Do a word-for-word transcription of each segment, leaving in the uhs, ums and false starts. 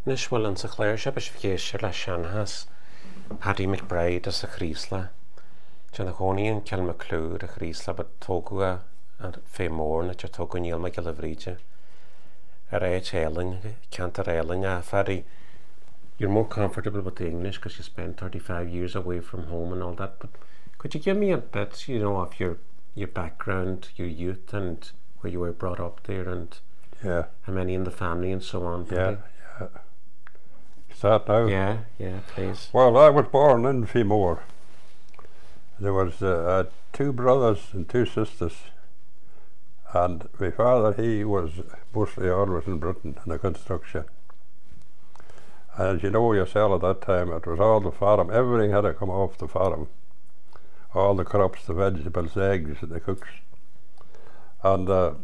Nis bhfuil an sa chléir se is bhcéiste le seanhas Paddy McBride as a chrísla. Tá na gcónaíon ceal McClure a chrísla ba tógua a fé mór na te tógua níl me gilabhríide. Ar éit éilein, ceant ar éilein a Paddy, you're more comfortable with the English because you spent thirty-five years away from home and all that, but could you give me a bit, you know, of your your background, your youth and where you were brought up there and yeah. how many in the family and so on? Yeah, yeah. Is that now? Yeah, yeah, please. Well, I was born in Feemore. There was uh, uh, two brothers and two sisters, and my father, he was mostly always in Britain in the construction. And as you know yourself at that time, it was all the farm, everything had to come off the farm. All the crops, the vegetables, the eggs, the cooks. And uh,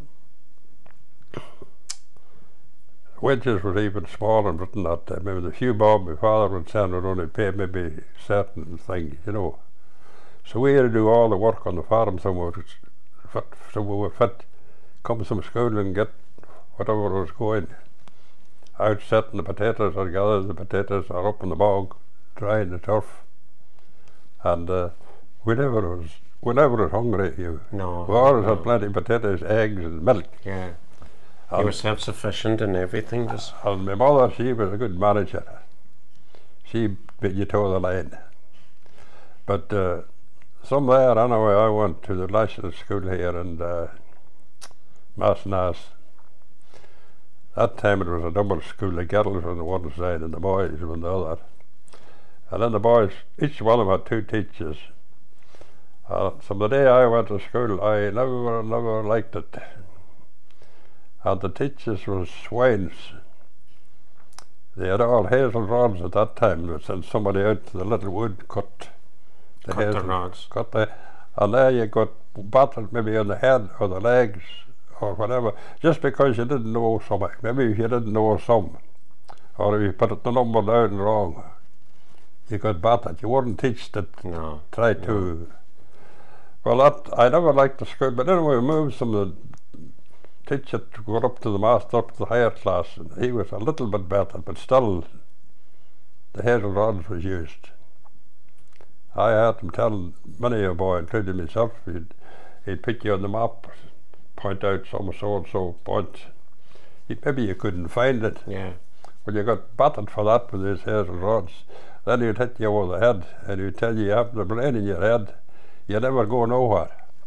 wages were even small in Britain that time. Maybe the few bob my father would send would only pay maybe certain things, you know. So we had to do all the work on the farm somewhere, fit, so we were fit, come from school and get whatever was going. Out setting the potatoes or gathering the potatoes or up in the bog, drying the turf. And uh, we never was we never was hungry. You No. we always no. had plenty of potatoes, eggs and milk. Yeah. And, You were self-sufficient in everything. Just and my mother, she was a good manager. She bid you toe the line. But uh, some there anyway, I went to the national school here in uh, Massnass. That time it was a double school, the girls on the one side and the boys on the other. And then the boys, each one of them had two teachers. Uh, so the day I went to school, I never, never liked it. And the teachers were swines. They had all hazel rods at that time. They would send somebody out to the little wood, cut the cut hazel the rods. Cut the, and there you got battered maybe on the head or the legs or whatever, just because you didn't know something. Maybe if you didn't know some, or if you put the number down wrong, you got battered. You wouldn't teach it. No. Try no. to. Well, that I never liked the school, but anyway, we moved from the teacher to go up to the master, up to the higher class, and he was a little bit better, but still, the hazel rods was used. I had him tell many a boy, including myself, he'd, he'd pick you on the map, point out some so-and-so point. He, maybe you couldn't find it. Yeah. Well, you got battered for that with his hazel rods. Then he'd hit you over the head, and he'd tell you you have the brain in your head. You never go nowhere.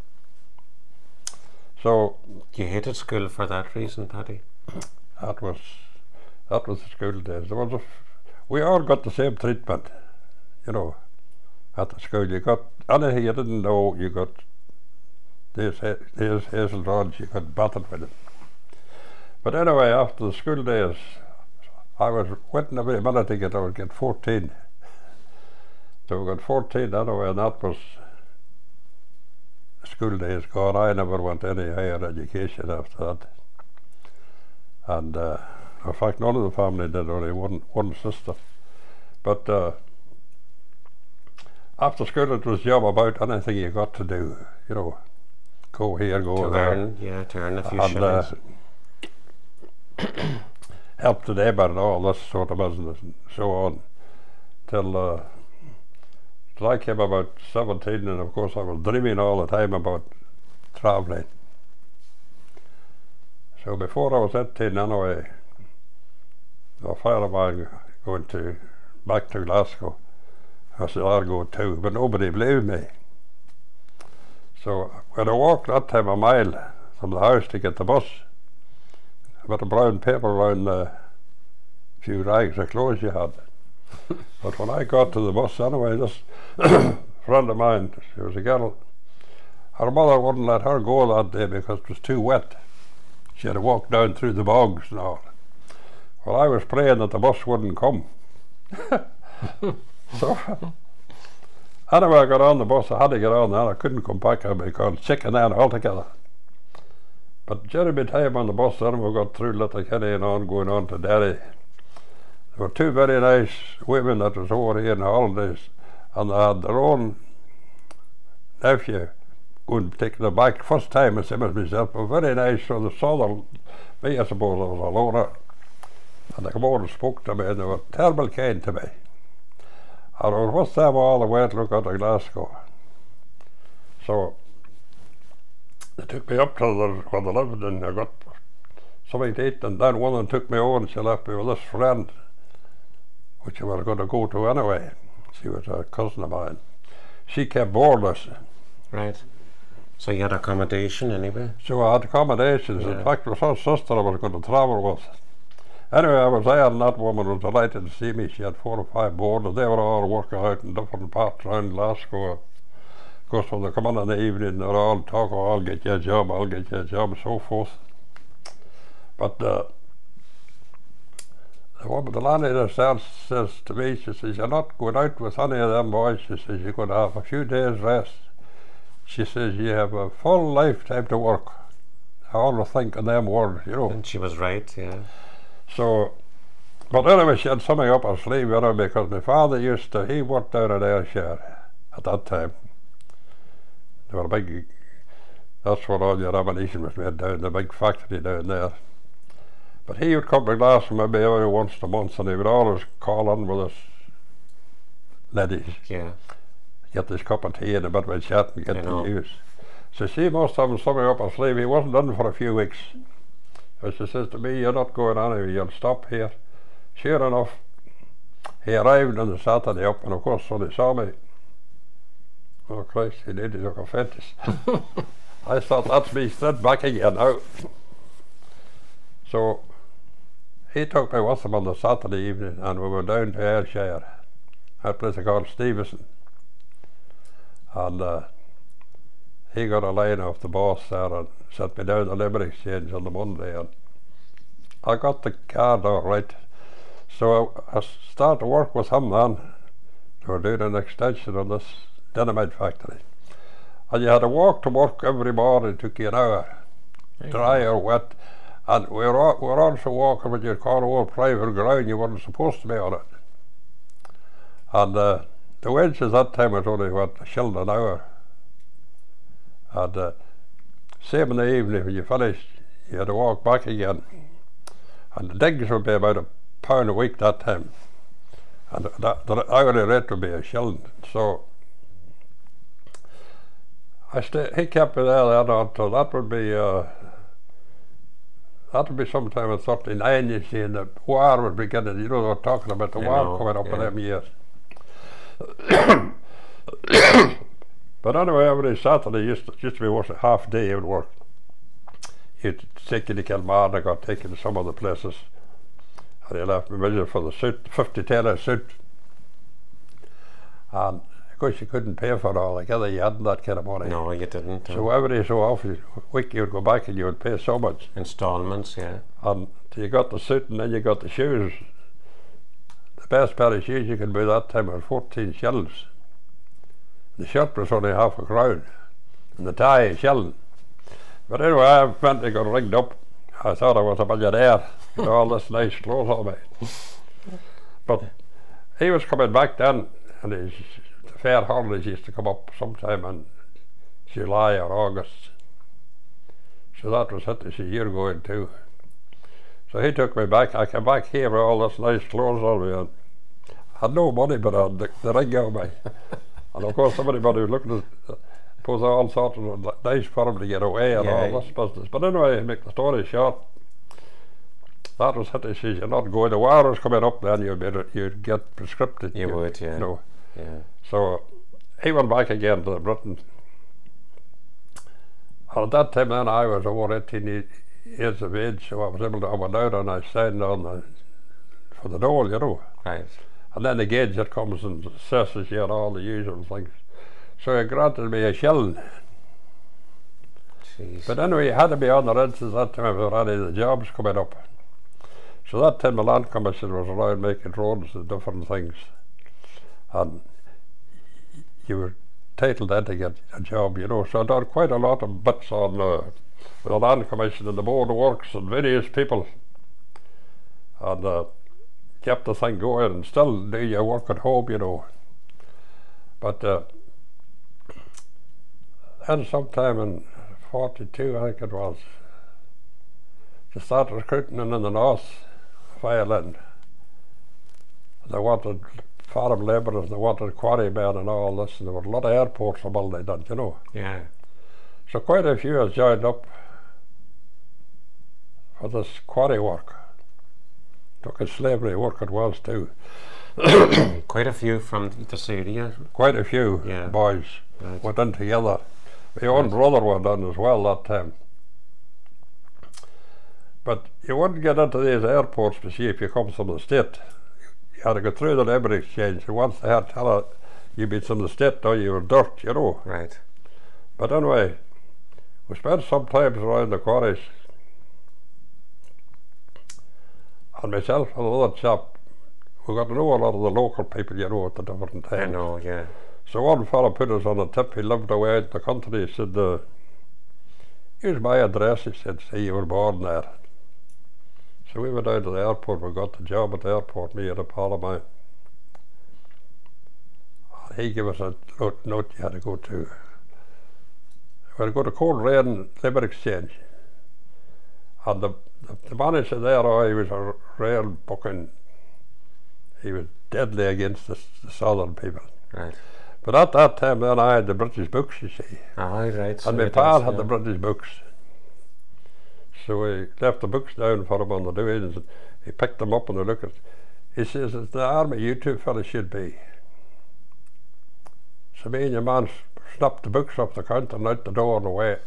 So You hated school for that reason, Paddy? that was that was the school days. There was a, we all got the same treatment, you know, at the school. You got anything you didn't know, you got these, these hazel rods, you got battered with it. But anyway, after the school days, I was waiting every minute to get, I would get fourteen. So we got fourteen anyway, and that was school days gone. I never went any higher education after that. And uh, in fact, none of the family did, only one, one sister. But uh, after school, it was job about anything you got to do, you know. Go here, go To there. earn, yeah, to earn a few and uh, shillings. help the neighbour and all this sort of business and so on. Till, uh, till I came about seventeen, and of course I was dreaming all the time about travelling. So before I was eighteen anyway, a friend of mine going to back to Glasgow. I said, I'll go too, but nobody believed me. So when I walked that time a mile from the house to get the bus, I got a brown paper around the few rags of clothes you had. But when I got to the bus anyway, this friend of mine, she was a girl, her mother wouldn't let her go that day because it was too wet. She had to walk down through the bogs and all. Well, I was praying that the bus wouldn't come. So anyway, I got on the bus. I had to get on there. I couldn't come back. I'd be called sick and then altogether. But during my time on the bus, then we got through Letterkenny and on, going on to Derry. There were two very nice women that was over here in the holidays, and they had their own nephew going taking them back first time, the same as myself. But very nice. So they saw the, me, I suppose I was a loner. And they come over and spoke to me, and they were terrible kind to me. And I was with them all the way to look out of Glasgow. So they took me up to the, where they lived, and I got something to eat, and then one of them took me over and she left me with this friend, which we were going to go to anyway. She was a cousin of mine. She kept board us. Right. So you had accommodation anyway? So I had accommodations. Yeah. In fact, it was her sister I was going to travel with. Anyway, I was there, and that woman was delighted to see me. She had four or five boarders. They were all working out in different parts around Glasgow. Of course, when they come in in the evening, they're all talking, oh, I'll get you a job, I'll get you a job, and so forth. But uh, the woman, the landlady says, says to me, she says, you're not going out with any of them boys. She says, you're going to have a few days rest. She says, you have a full lifetime to work. I always think in them words, you know. And she was right, yeah. So, but anyway, she had something up her sleeve, you know, because my father used to, he worked down in Ayrshire at that time. There were a big, that's where all your ammunition was made down, the big factory down there. But he would come to Glasgow maybe every once a month, and he would always call in with us ladies. Yeah. Get this cup of tea and a bit of a chat and get I the know. news. So she must have something up her sleeve. He wasn't in for a few weeks. So she says to me, you're not going anywhere, you'll stop here. Sure enough, he arrived on the Saturday up, and of course when he saw me, oh Christ, he needed to look offended. I thought, that's me straight back again now. So he took me with him on the Saturday evening, and we went down to Ayrshire, a place called Stevenson. And uh, he got a line off the boss there and sent me down to Limerick Exchange on the Monday, and I got the card all right. So I, I started to work with him then. They were doing an extension on this dynamite factory. And you had to walk to work every morning, it took you an hour, Very dry nice. or wet. And we were, all, we were also walking with your car over private ground, you weren't supposed to be on it. And uh, the wages that time was only, what, a shilling an hour. And uh, same in the evening, when you finished, you had to walk back again. And the digs would be about a pound a week that time. And that, the hourly rate would be a shilling. So I stay, he kept me there then until that would be, uh, that would be sometime in thirty-nine, you see, and the war was beginning. You know, they were talking about the I war know, coming up yeah. in them years. But anyway, every Saturday used to, used to be worth a half day he would work. He'd take you to Kilmarnock, got taken to some other places, and he left me measure for the suit, fifty tailor suit. And of course you couldn't pay for it all together, you hadn't that kind of money. No, you didn't. So every so often, week you would go back and you would pay so much. Installments, yeah. And you got the suit and then you got the shoes. The best pair of shoes you could buy that time was fourteen shillings. The shirt was only half a crown, and the tie a shilling. But anyway, I went and got rigged up. I thought I was a millionaire with all this nice clothes on me. But he was coming back then, and his the fair holidays used to come up sometime in July or August. So that was it, this year going too. So he took me back. I came back here with all this nice clothes on me, and I had no money, but I had the, the ring on me. And of course, everybody was looking at it, suppose they all thought it was nice for him to get away and Yeah. all this business. But anyway, to make the story short, that was it. He says, you're not going. The war was coming up then, you'd, be, you'd get prescripted. You would, yeah. You know. Yeah. So he went back again to Britain. And at that time then I was over eighteen years of age, so I was able to, I went out and I signed on the, for the dole, you know. Right. And then the gauge that comes and assesses you and all the usual things. So he granted me a shilling. Jeez. But anyway, you had to be on the register that time if there were any of the jobs coming up. So that time the Land Commission was around making roads and different things. And you were entitled then to get a job, you know. So I done quite a lot of bits on uh, with the Land Commission and the Board of Works and various people. And uh, kept the thing going and still do your work at home, you know. But uh, then sometime in forty-two, I think it was, to start recruiting in the north, file in. They wanted farm labourers, they wanted quarrymen and all this, and there were a lot of airports about they done, you know. Yeah. So quite a few has joined up for this quarry work. Took a slavery work it was too. Quite a few from this area. Quite a few Yeah. boys Right. went in together. My own brother went in as well that time. But you wouldn't get into these airports to see if you come from the state. You had to go through the labour exchange, and once they had to tell it, you'd be from the state, now you were dirt, you know. Right. But anyway, we spent some times around the quarries, and myself and another chap, we got to know a lot of the local people, you know, at the different times. I know, yeah. So one fellow put us on a tip, he lived away in the country, he said, uh, here's my address, he said, see you were born there. So we went down to the airport, we got the job at the airport, me and a pal of mine. And he gave us a note, note you had to go to. We had to go to Coleraine Labour Exchange. And the, the, the manager there, oh, he was a real bucking, he was deadly against the, the southern people. Right. But at that time then I had the British books, you see. Aye, right. So And my it pal is, had yeah. the British books. So we left the books down for him on the doings, and he picked them up and he looked at it. He says, it's the army you two fellas should be. So me and your man snapped the books off the counter and out the door and away.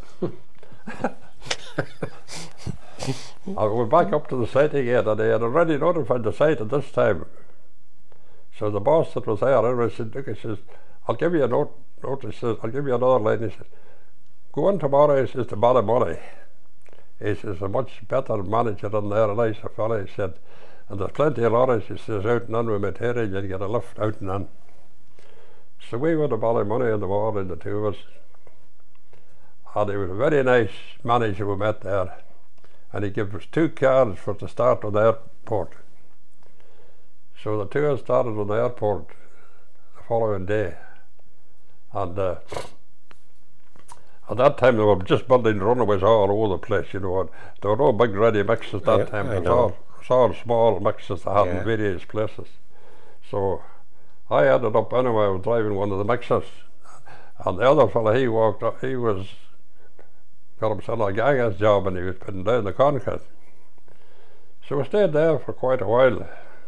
I went back up to the site again, and they had already notified the site at this time. So the boss that was there, anyway, said, look, he says, I'll give you a note, note, he says, I'll give you another line. He says, go in tomorrow, he says, to Ballymoney. He says, a much better manager than there, a nicer fella, he said. And there's plenty of lorries, he says, out and in with material, you'd get a lift out and in. So we went to Ballymoney in the morning, the two of us. And he was a very nice manager we met there. And he gave us two cards for the start on the airport. So the two of us started on the airport the following day. And uh, at that time they were just building runaways all over the place, you know. And there were no big ready mixes that I, time. I It was know. all, it was all small mixes they had Yeah. in various places. So I ended up anyway, I was driving one of the mixers. And the other fella, he walked up, he was got himself a ganger's job and he was putting down the concrete. So we stayed there for quite a while.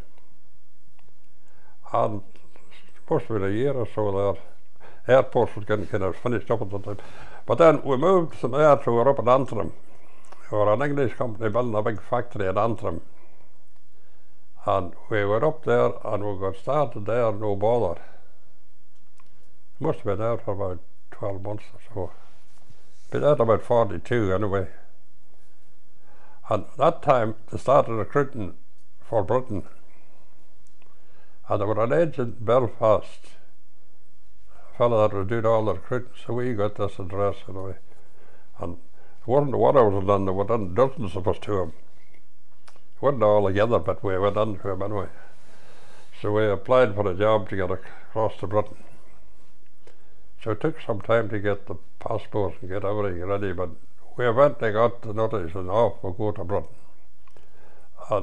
And it must have been a year or so there. Airports was getting kind of finished up at the time. But then we moved from there to we were up at Antrim. We were an English company building a big factory at Antrim. And we were up there and we got started there, no bother. Must have been there for about twelve months or so. Been there about forty-two anyway. And that time they started recruiting for Britain. And there were an agent in Belfast, a fellow that was doing all the recruiting, so we got this address anyway. And it wasn't one of us done, there were done dozens of us to him. It wasn't all together, but we went in to him anyway. So we applied for a job to get across to Britain. So it took some time to get the passports and get everything ready, but we eventually got the notice and off we go to Britain. And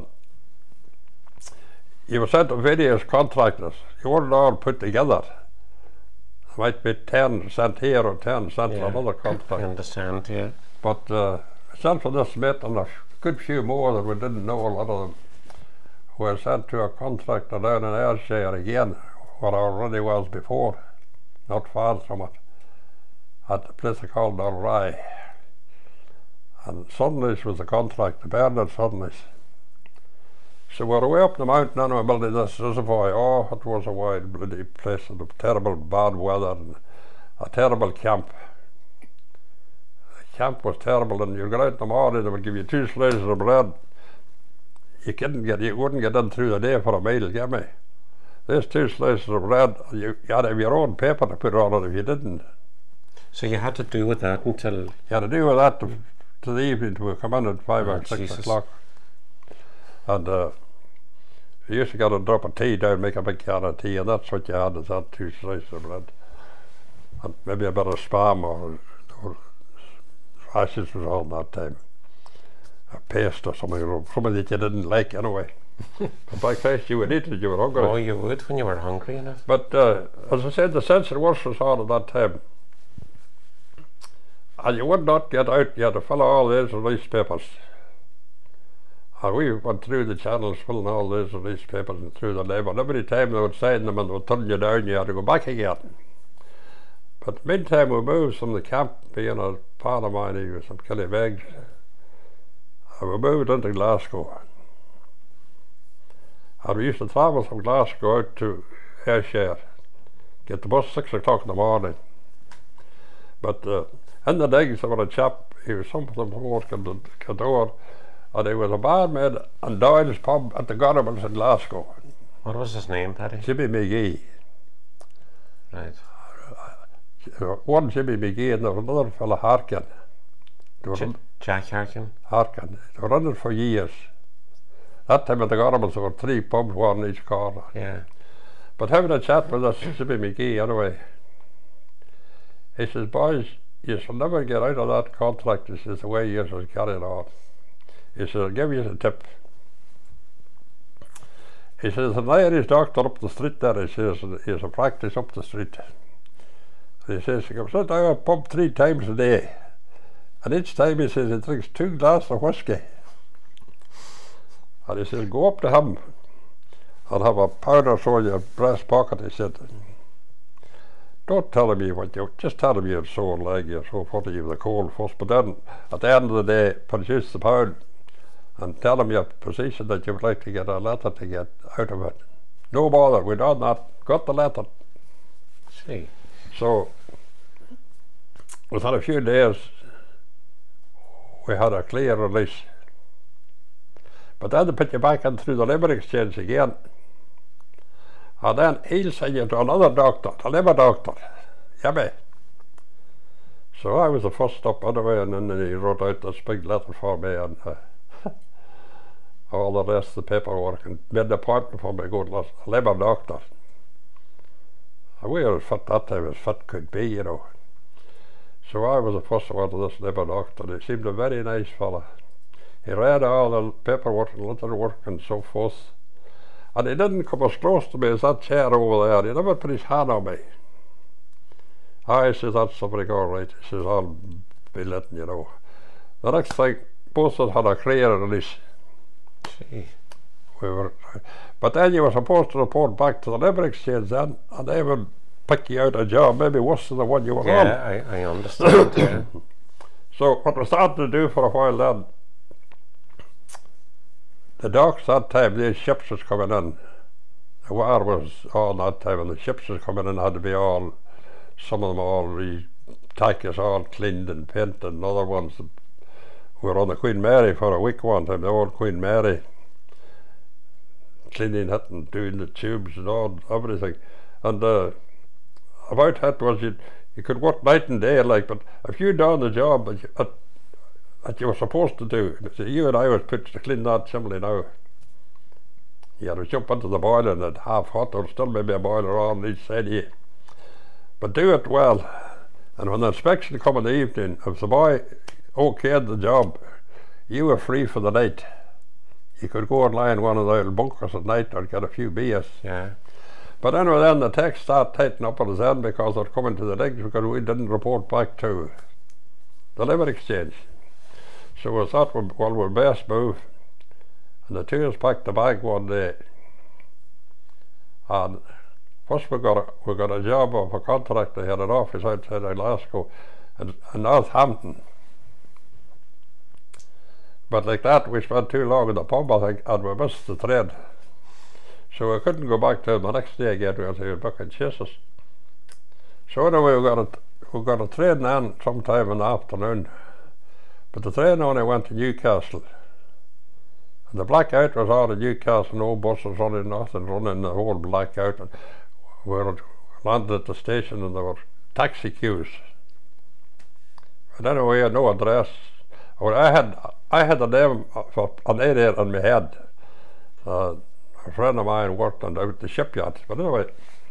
you were sent to various contractors. You weren't all put together. There might be ten sent here or ten sent Yeah. to another I contract. understand, yeah. But uh, sent for this mate and a good few more that we didn't know, a lot of them, were sent to a contractor down in Ayrshire again, where I already was before, not far from it, at a place called Dalry. And Suddenly's was the contract, the Bernard Suddenly's. So we were way up the mountain and we were building this reservoir. Oh, it was a wild bloody place and a terrible bad weather and a terrible camp. The camp was terrible, and you'd go out in the morning, they would give you two slices of bread. You couldn't get, you wouldn't get in through the day for a meal, get me? There's two slices of bread, you, you had to have your own paper to put on it if you didn't. So you had to do with that until... You had to do with that to, to the evening till we come in at five Oh, or six Jesus. o'clock. And uh, you used to get a drop of tea down, make a big can of tea, and that's what you had, is that two slices of bread. And maybe a bit of spam or, or rashes was on that time. A paste or something, or something that you didn't like anyway. But by Christ, you would eat it, you were hungry. Oh, you would when you were hungry enough. But uh, as I said, the census was on at that time. And you would not get out, you had to fill all these newspapers. And we went through the channels filling all these newspapers and through the name. And every time they would sign them and they would turn you down, you had to go back again. But meantime, we moved from the camp, being a part of mine, he was from Killybegs. And we moved into Glasgow. And we used to travel from Glasgow out to Ayrshire, get the bus six o'clock in the morning. But uh, in the digs there was a chap, he was something from working the Cador, and he was a barmaid in Doyle's pub at the Gonables in Glasgow. What was his name, Paddy? Jimmy McGee. Right. Uh, one Jimmy McGee and there was another fellow, Harkin. J- Jack Harkin? Harkin. They were running for years. That time at the Gonables there were three pubs, one in each corner. Yeah. But having a chat with us, Jimmy McGee anyway, he says, boys, you shall never get out of that contract. This is the way you shall carry it on. He says, I'll give you a tip. He says, an Irish doctor up the street there, he says, he has a practice up the street. And he says, he comes out to our pub three times a day. And each time he says, he drinks two glasses of whiskey. And he says, go up to him and have a powder so in your breast pocket, he said. Don't tell him you what you, just tell him you're so leg, you're so funny, you've the cold first, but then at the end of the day, produce the pound and tell him your position that you would like to get a letter to get out of it. No bother, we done that, got the letter. See. So, within a few days, we had a clear release. But then they put you back in through the Labour Exchange again. And then he'll send you to another doctor, a Labour doctor. Yabby. So I was the first up anyway, and then he wrote out this big letter for me and uh, all the rest of the paperwork and made an appointment for me to go to a Labour doctor. And we were as fit that time as fit could be, you know. So I was the first one to this Labour doctor. He seemed a very nice fella. He read all the paperwork and letter work and so forth. And he didn't come as close to me as that chair over there. He never put his hand on me. I says, that's something all right. He says, I'll be letting you know. The next thing, both of us had a clear release. Gee. We were, but then you were supposed to report back to the Labour Exchange then, and they would pick you out a job, maybe worse than the one you were yeah, on. Yeah, I, I understand. Yeah. So what we started to do for a while then, the docks that time, these ships was coming in. The war was on that time, and the ships was coming in had to be all, some of them all re-tackers, all cleaned and painted, and other ones were on the Queen Mary for a week one time, the old Queen Mary, cleaning it and doing the tubes and all, everything. And uh, about that was you, you could work night and day, like, but if you done the job that you, that, that you were supposed to do, so you and I was put to clean that chimney now. You had to jump into the boiler and at half hot, there was still maybe a boiler on each side of you. But do it well. And when the inspection come in the evening, if the boy okayed the job, you were free for the night. You could go and lie in one of the little bunkers at night or get a few beers. Yeah. But anyway, then the text started tightening up at his end because they're coming to the digs because we didn't report back to the Labour Exchange. So we thought, well, we'll best move. And the two of us packed the bag one day. And first we got a, we got a job of a contractor. He had an office outside of Glasgow in, in Northampton. But like that, we spent too long in the pub, I think, and we missed the train. So we couldn't go back to him the next day again because he was back and chase us. So anyway, we got a, we got a train then sometime in the afternoon. But the train only went to Newcastle. And the blackout was on in Newcastle, no buses running, nothing running, the whole blackout. And we were landed at the station and there were taxi queues. And anyway, I had no address. Well, I had I had a name for an area in my head. Uh, a friend of mine worked on out the shipyard. But anyway,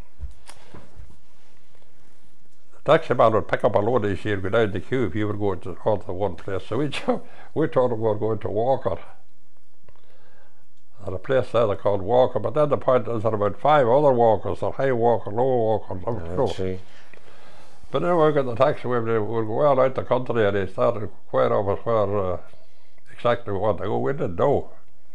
the taxi man would pick up a load of you, go down the queue if you were going to all to one place. So we we thought we were going to Walker. at a place there they called Walker, but then the point is that about five other walkers, or high walker, low walkers, Oh, gee. but then we got the taxi, we would go out the country and they started quite over where uh, exactly we want to go. We didn't know.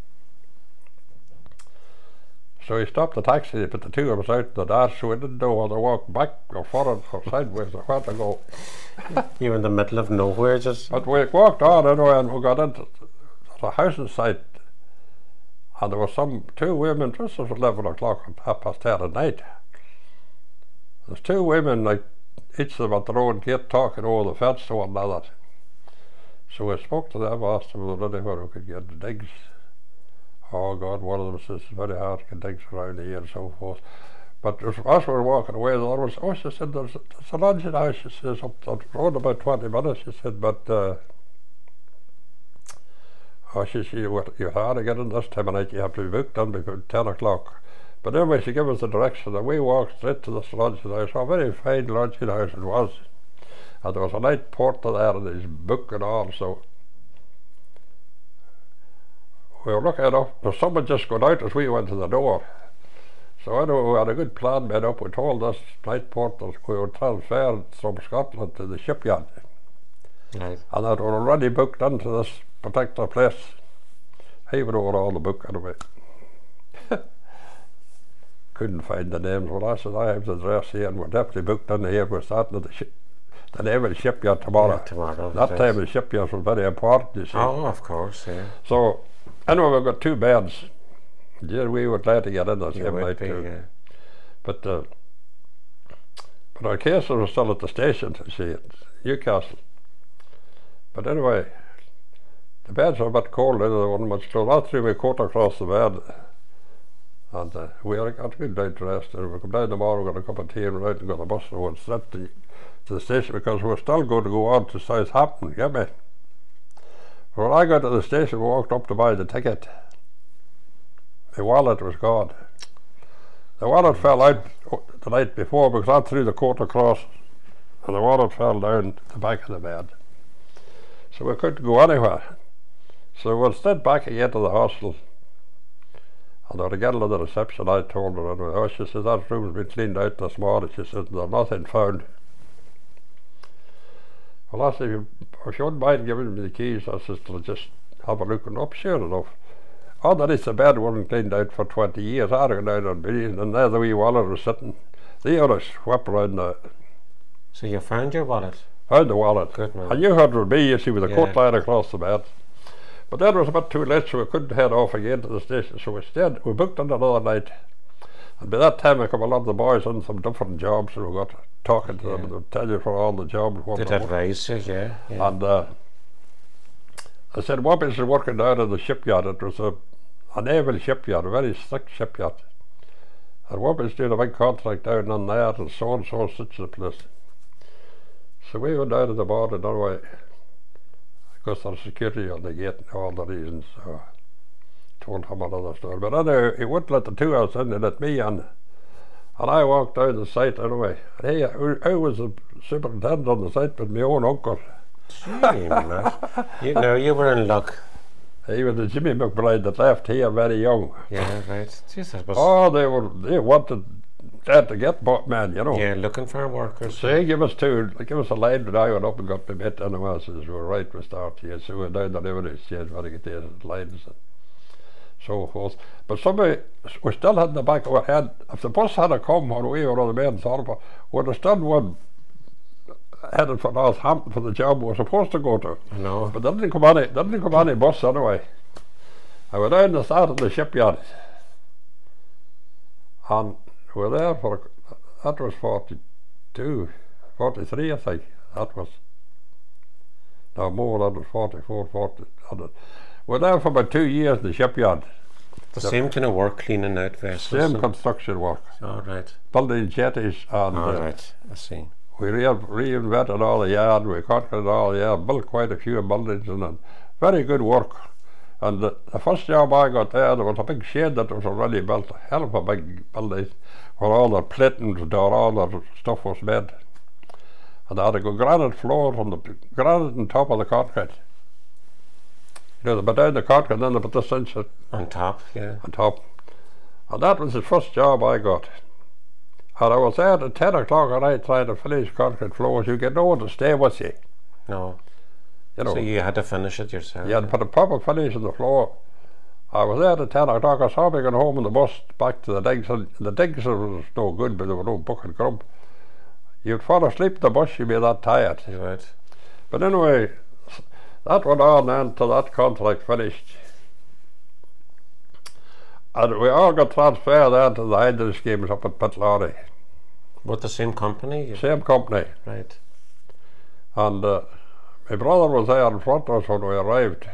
So he stopped the taxi, he put the two of us out in the dash, so we didn't know whether to walk back or forward or sideways or where to go. You were in the middle of nowhere, just. But we walked on anyway and we got into the housing site, and there were some two women, this was eleven o'clock and half past ten at night. There's two women, like each of them at their own gate, talking over the fence to one another. So we spoke to them, asked them whether we could get the digs. Oh God, one of them says it's very hard to get digs around here and so forth. But as we were walking away, the other was, oh, she said, there's, there's a lodging house, she says, up the road about twenty minutes, she said, but, uh, oh, she said, you, you had to get in this time of night, you have to be booked in before ten o'clock. But anyway, she gave us the direction, and we walked straight to this lodging house. A very fine lodging house it was. And there was a night porter there, and his book and all, so we were looking up, but someone just got out as we went to the door. So anyway, we had a good plan made up. We told this night porter we were transferred from Scotland to the shipyard. Right. And that we were already booked into this particular place. He would over all the book anyway. Couldn't find the names. Well, I said, I have the address here, and we're definitely booked in here. We're starting at the, shi the name of the shipyard tomorrow. Yeah, tomorrow. That yes. time the shipyard was very important, you see. Oh, of course, yeah. So, anyway, we've got two beds. Yeah, we were glad to get in the You same would night be, too. yeah. But, uh, but our cases were still at the station, you see, at Newcastle. But anyway, the beds were a bit cold in the one much, so I threw my coat across the bed. And uh, we had got a good night's rest, and we come down tomorrow, we got a cup of tea and went out and got a bus and went straight to, to the station, because we were still going to go on to Southampton, get me? When I got to the station, we walked up to buy the ticket. My wallet was gone. The wallet fell out the night before because I threw the coat across, and the wallet fell down the back of the bed. So we couldn't go anywhere. So we stayed back again to the hostel. And at the girl at the reception, I told her, anyway, oh, she said, that room's been cleaned out this morning. She said, there's nothing found. Well, I said, if you wouldn't mind giving me the keys, I said, to just have a look and up, sure enough. Underneath the bed wasn't cleaned out for twenty years. I had gone out on beating, and there the wee wallet was sitting. The others swept around the... So you found your wallet? Found the wallet. Good man. I knew how it would be, you see, with the Yeah. coat lying across the bed. But then it was a bit too late, so we couldn't head off again to the station. So we stayed, we booked on another night. And by that time, I come along the boys on some different jobs, and we got talking to Yeah. them, and they'll tell you for all the jobs. What Did they were. advise you, yeah. yeah. And uh, I said, what is working down in the shipyard? It was a, a naval shipyard, a very strict shipyard. And what was doing a big contract down on there, and so and so such a place. So we went down to the board, and anyway, because there's security on the gate and all the reasons, so I told him another story. But anyway, he wouldn't let the two of us in, he let me in. And I walked down the site anyway. And he, I was the superintendent on the site with my own uncle. Gee, Matt. You know, you were in luck. He was the Jimmy McBride that left here very young. Yeah, right. Jeez, that was... Oh, they were, they wanted that to get bought man, you know. Yeah, looking for workers. So he gave us two, give us a line, and I went up and got my mate anyway, says we were right, we start here. So we went down the river exchange where to get the lines and so forth. But somebody, we still had in the back of our head, if the bus had come when we were on the main thoroughfare, we'd have still one headed for Northampton for the job we were supposed to go to. I know. But there didn't come any, there didn't come any bus anyway. I went down the start of the shipyard, and we were there for, that was forty-two, forty-three I think, that was, no more, that was forty-four, forty, we were there for about two years in the shipyard. The same kind of work, cleaning out vessels. Same and- construction work, All right. building jetties, and All uh, right. I see. we re reinvented all the yard, we conquered all the yard, built quite a few buildings, and uh, very good work. And the, the first job I got there, there was a big shed that was already built, a hell of a big building, where all the platings and all the stuff was made. And I had to go granite floor from the granite on top of the concrete. You know, they put down the cork and then they put the cinch On top, yeah. on top. And that was the first job I got. And I was there at ten o'clock at night trying to finish concrete floors. You get no one to stay with you. No. You know, So you had to finish it yourself. you had to put a proper finish on the floor. I was there at ten o'clock. I saw me going home on the bus back to the digs. And the digs was no good, but there were no bucket grub. You'd fall asleep in the bus, you'd be that tired. You would. But anyway, that went on until that contract finished. And we all got transferred then to the Hydro schemes up at Petlari. With the same company? Same company. Right. And uh, my brother was there in front of us when we arrived.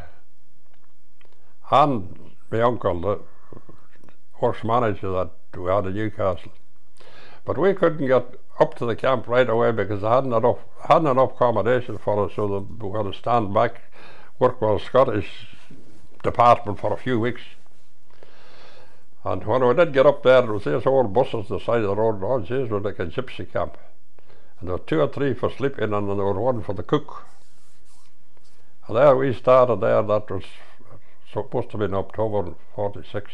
And my uncle, the horse manager that we had in Newcastle. But we couldn't get up to the camp right away because they hadn't enough, hadn't enough accommodation for us, so that we had to stand back, work with the Scottish department for a few weeks. And when we did get up there, there was these old buses the side of the road, and all these were like a gypsy camp. And there were two or three for sleeping, and there was one for the cook. And there we started there, that was supposed to be in October forty-six.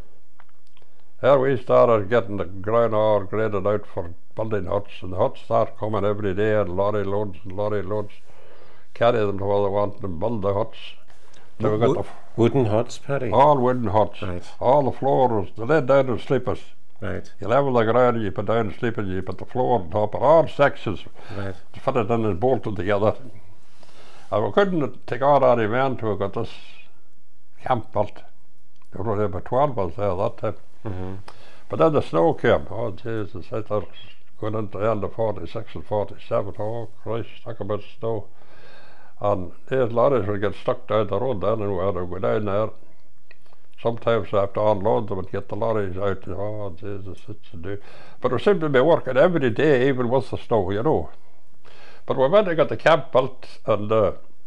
There we started getting the ground ore graded out for building huts, and the huts start coming every day, and lorry loads and lorry loads, carry them to where they want and build the huts. So we got the f- Wooden huts, Paddy? all wooden huts, Right. all the floors, they laid down in sleepers. Right. You level the ground, you put down sleepers, you put the floor on top, and all sections Right. fitted in and bolted together. And we couldn't take all our men till we got this camp built. There were only about twelve of us there that time. Mm-hmm. But then the snow came. Oh Jesus, I thought going into the end of forty-six and forty-seven. Oh Christ, talk about snow. And these lorries would get stuck down the road then, and we had to go down there. Sometimes we have to unload them and get the lorries out. Oh Jesus, it's a do. But we seemed to be working every day, even with the snow, you know. But we went and got the camp built, and uh,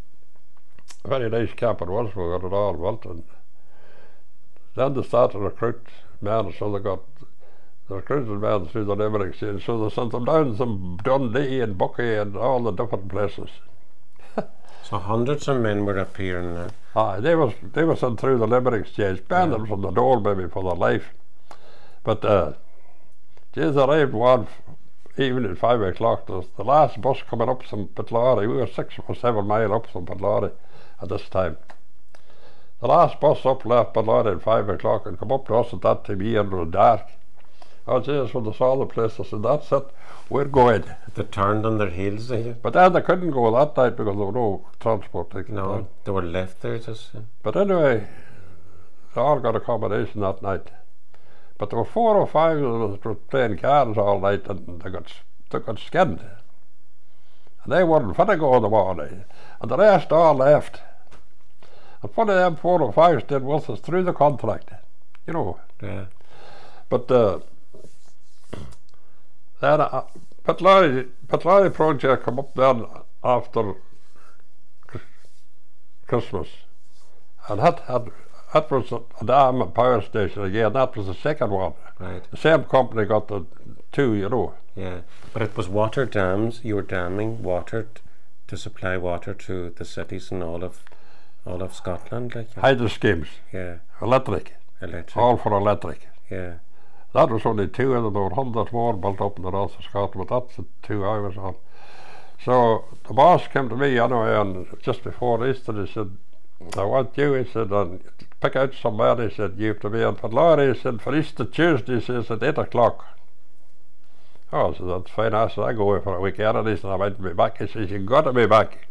a very nice camp it was. We got it all built, and then they started to recruit men, so they got the recruited men through the Limerick exchange, so they sent them down some Dundee and Buckie and all the different places. So hundreds of men were up here now. Aye, they was they were sent through the Limerick exchange, banned them from the door maybe for their life. But uh geez, they arrived one evening at five o'clock. There was the last bus coming up from Petlari. We were six or seven mile up from Petlari at this time. The last bus up left Petlari at five o'clock and come up to us at that time here in the dark. Oh jeez, when they saw the place, they said, that's it, we're going. They turned on their heels, did you? But then they couldn't go that night because there was no transport taking No, down. they were left there just. uh, But anyway, they all got accommodation that night. But there were four or five of them that were playing cards all night, and they got they got skinned. And they weren't fit to go in the morning. And the rest all left. And one of them four or five stayed with us through the contract, you know. Yeah. But uh, then uh, Petlari, Petlari project come up then after Chris- Christmas, and that had that was a, a dam and power station again. That was the second one. Right. The same company got the two, you know. Yeah. But it was water dams. You were damming water t- to supply water to the cities and all of all of Scotland, like. Hydro schemes, Yeah. electric, Electric. all for electric. Yeah. That was only two of them. There were hundred more built up in the north of Scotland, but that's the two I was on. So the boss came to me anyway, and just before Easter, he said, I want you, he said, and pick out some men, he said, you have to be in Petlari, he said, for Easter Tuesday, he says, at eight o'clock. Oh, I said, that's fine. I said, I go away for a weekend, and he said, I might be back. He says, you've got to be back.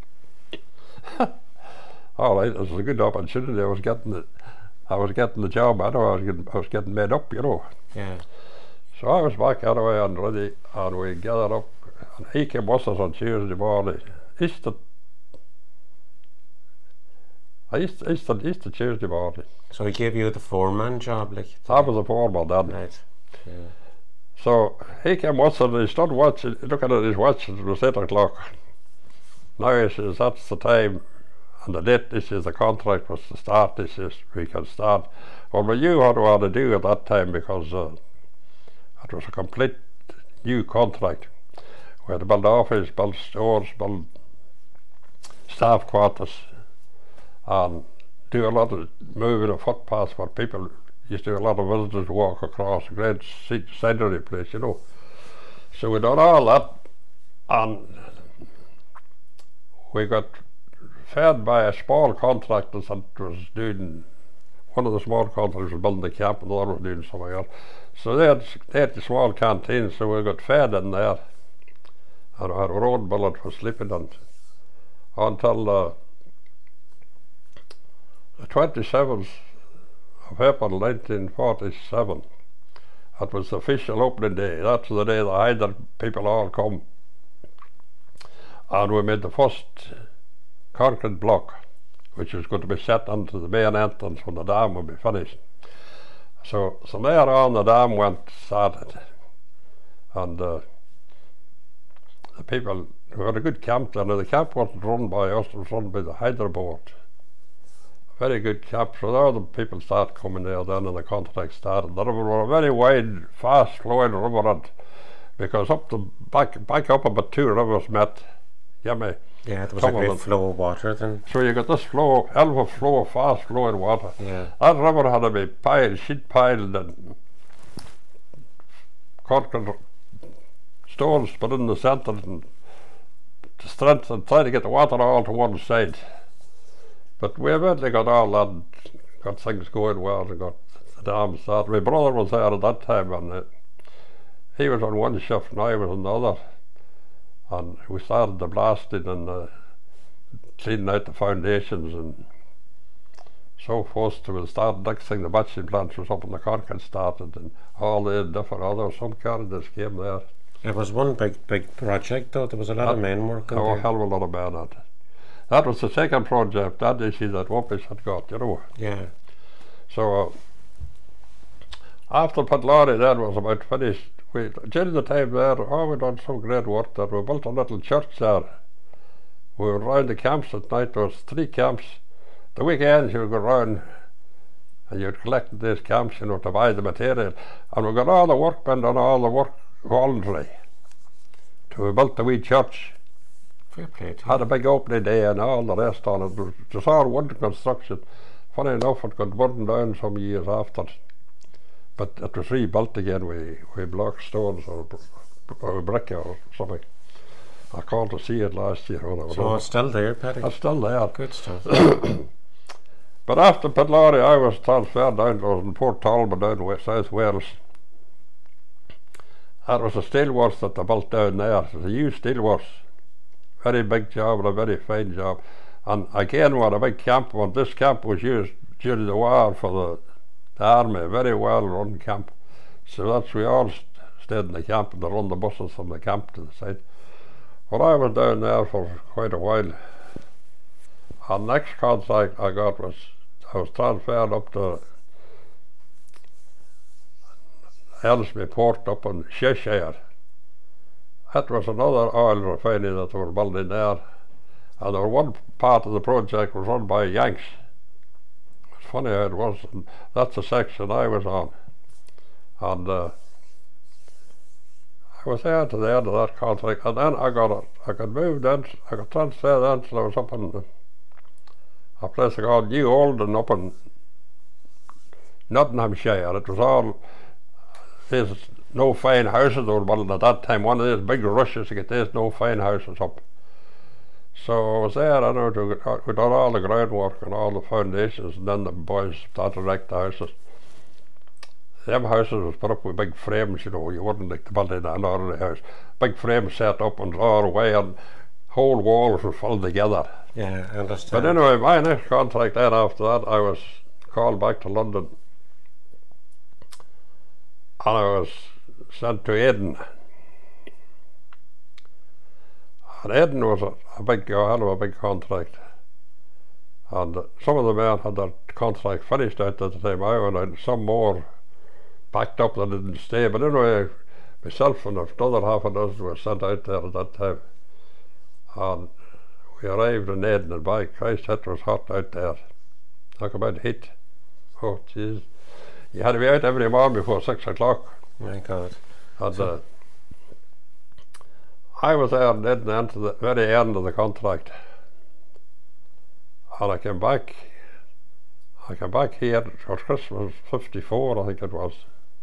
All right, this was a good opportunity. I was getting the, I was getting the job. I know I was getting, I was getting made up, you know. Yeah. So I was back anyway and ready, and we gathered up. And he came with us on Tuesday morning. Easter, Easter, Easter, Easter Tuesday morning. So he gave you the foreman job, like. I was the foreman then. Right. Yeah. So he came with us and he stood watching, looking at his watch, and it was eight o'clock. Now he says, that's the time. And the date, this is the contract was to start, this is we can start. Well, we knew what we had to do at that time because uh, it was a complete new contract. We had to build office, build stores, build staff quarters, and do a lot of moving of footpaths where people used to do a lot of visitors walk across a great scenery place, you know. So we done all that, and we got fed by a small contractor that was doing, one of the small contractors was building the camp and the other was doing something else. So they had, they had the small canteen, so we got fed in there, and we had our own billet for sleeping in until uh, the twenty-seventh of April nineteen forty-seven. That was the official opening day. That's the day the Hydra people all come. And we made the first concrete block, which was going to be set onto the main entrance when the dam would be finished. So from there on, the dam went started, and uh, the people, we had a good camp there. Now the camp wasn't run by us; it was run by the Hydra board. Very good camp. So there the people started coming there then, and the contract started. There were a very wide, fast-flowing river, and because up the back, back up about two rivers met. Yeah, me. Yeah, there was a great flow of water then. So you got this flow, hell of a flow of fast-flowing water. Yeah. That river had to be piled, sheet piled, and concrete stones put in the centre, and to strength and try to get the water all to one side. But we eventually got all that, got things going well, and got the dam started. My brother was there at that time, and uh, he was on one shift and I was on the other. And we started the blasting and uh, cleaning out the foundations and so forth. So we started, next thing the batching plants was up and the concrete started, and all the different others, some carriages came there. It was one big, big project though. There was a lot that, of men working oh, there. a hell of a lot of men on it. That was the second project, that issue that Wumpus had got, you know. Yeah. So uh, after Padlari then was about finished, we, during the time there, oh, we done some great work there. We built a little church there. We were round the camps at night. There was three camps. The weekends you would go round and you'd collect these camps, you know, to buy the material. And we got all the workmen and all the work voluntary. So we built the wee church. Fair play to Had a big opening day and all the rest on it. It was, it was all wooden construction. Funny enough, it got burned down some years after. But it was rebuilt again with, with block stones or, or brick or something. I called to see it last year when I was So over. it's still there, Paddy? It's still there. Good stuff. But after Padlari, I was transferred down to in Port Talbot down in South Wales. That was a steelworks that they built down there. It was a huge steelworks. Very big job and a very fine job. And again, what a big camp. When this camp was used during the war for the The army, a very well run camp. So that's we all st stayed in the camp and they run the buses from the camp to the site. Well, I was down there for quite a while. And next contract I got was, I was transferred up to Ellesmere Port up in Cheshire. That was another oil refinery that they were building there. And there one part of the project was run by Yanks. Funny how it was, and that's the section I was on, and uh, I was there to the end of that contract, and then I got a, I got moved in, I got transferred in till I was up in a place called New Olden up in Nottinghamshire. It was all, there's no fine houses they were building at that time, one of these big rushes to get these no fine houses up. So I was there, I know, to, uh, we done all the groundwork and all the foundations, and then the boys started to erect the houses. Them houses was put up with big frames, you know, you wouldn't like to build in an ordinary house. Big frames set up and all away, and whole walls were filled together. Yeah, I understand. But anyway, my next contract then after that, I was called back to London, and I was sent to Eden. And Eden was a, a big, a hell of a big contract. And uh, some of the men had their contract finished out at the time I went out, some more packed up that didn't stay. But anyway, myself and another half a dozen were sent out there at that time. And we arrived in Eden, and by Christ, it was hot out there. Talk about heat. Oh, jeez. You had to be out every morning before six o'clock. My God. And So- uh, I was there in Eden until the very end of the contract. And I came back I came back here for Christmas fifty-four, I think it was.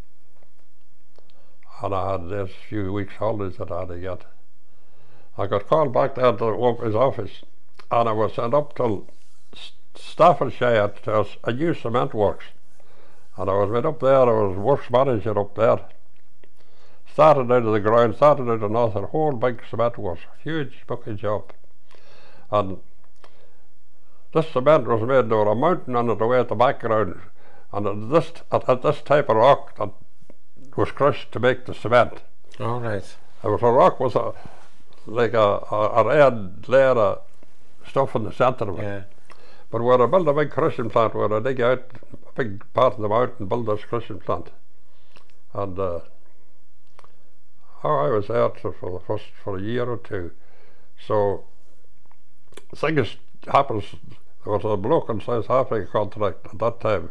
And I had this few weeks holidays that I had to get. I got called back there to his office, and I was sent up to Staffordshire to a new cement works. And I was went up there, I was works manager up there. Started out of the ground, started out of north, a whole big cement works, huge booking job. And this cement was made over a mountain on it away at the background, and at this, at, at this type of rock that was crushed to make the cement. All right. There was a rock was a, like a, a, a red layer of stuff in the centre of it. Yeah. But where I built a big crushing plant, where I dig out a big part of the mountain, build this crushing plant. And uh, oh, I was there for the first, for a year or two. So, things happens, there was a bloke in South Africa contract at that time.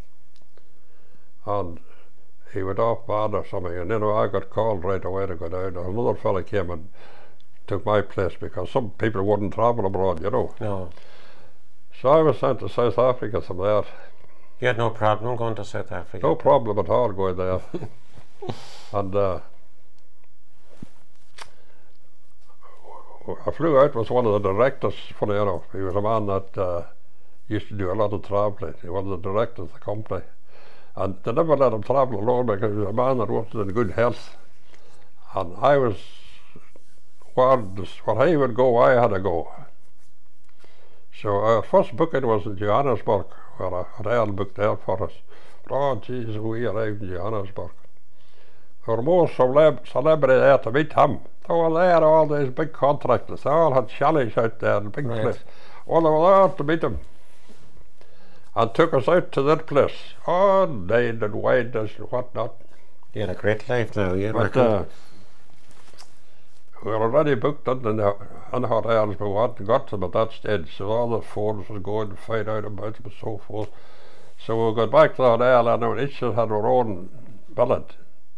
And he went off bad or something, and you know, I got called right away to go down. And another fella came and took my place because some people wouldn't travel abroad, you know. No. So I was sent to South Africa from there. You had no problem going to South Africa? No problem at all going there. And uh, I flew out with one of the directors, funny enough. He was a man that uh, used to do a lot of travelling. He was the director of the company. And they never let him travel alone because he was a man that wasn't in good health. And I was, where, where he would go, I had to go. So our first booking was in Johannesburg, where I had Earl booked there for us. But oh Jesus, we arrived in Johannesburg. There were more celeb celebrity there to meet him. They were there, all these big contractors. They all had chalets out there, the big Right. place. Well, they were there to meet him. And took us out to that place. Oh, dined and wined us and whatnot. You had a great life now, you But uh, we were already booked in the in hotels, but we hadn't got them at that stage, so all the phones was going to find out about them and so forth. So we got back to the hotel, and each of us had our own billet,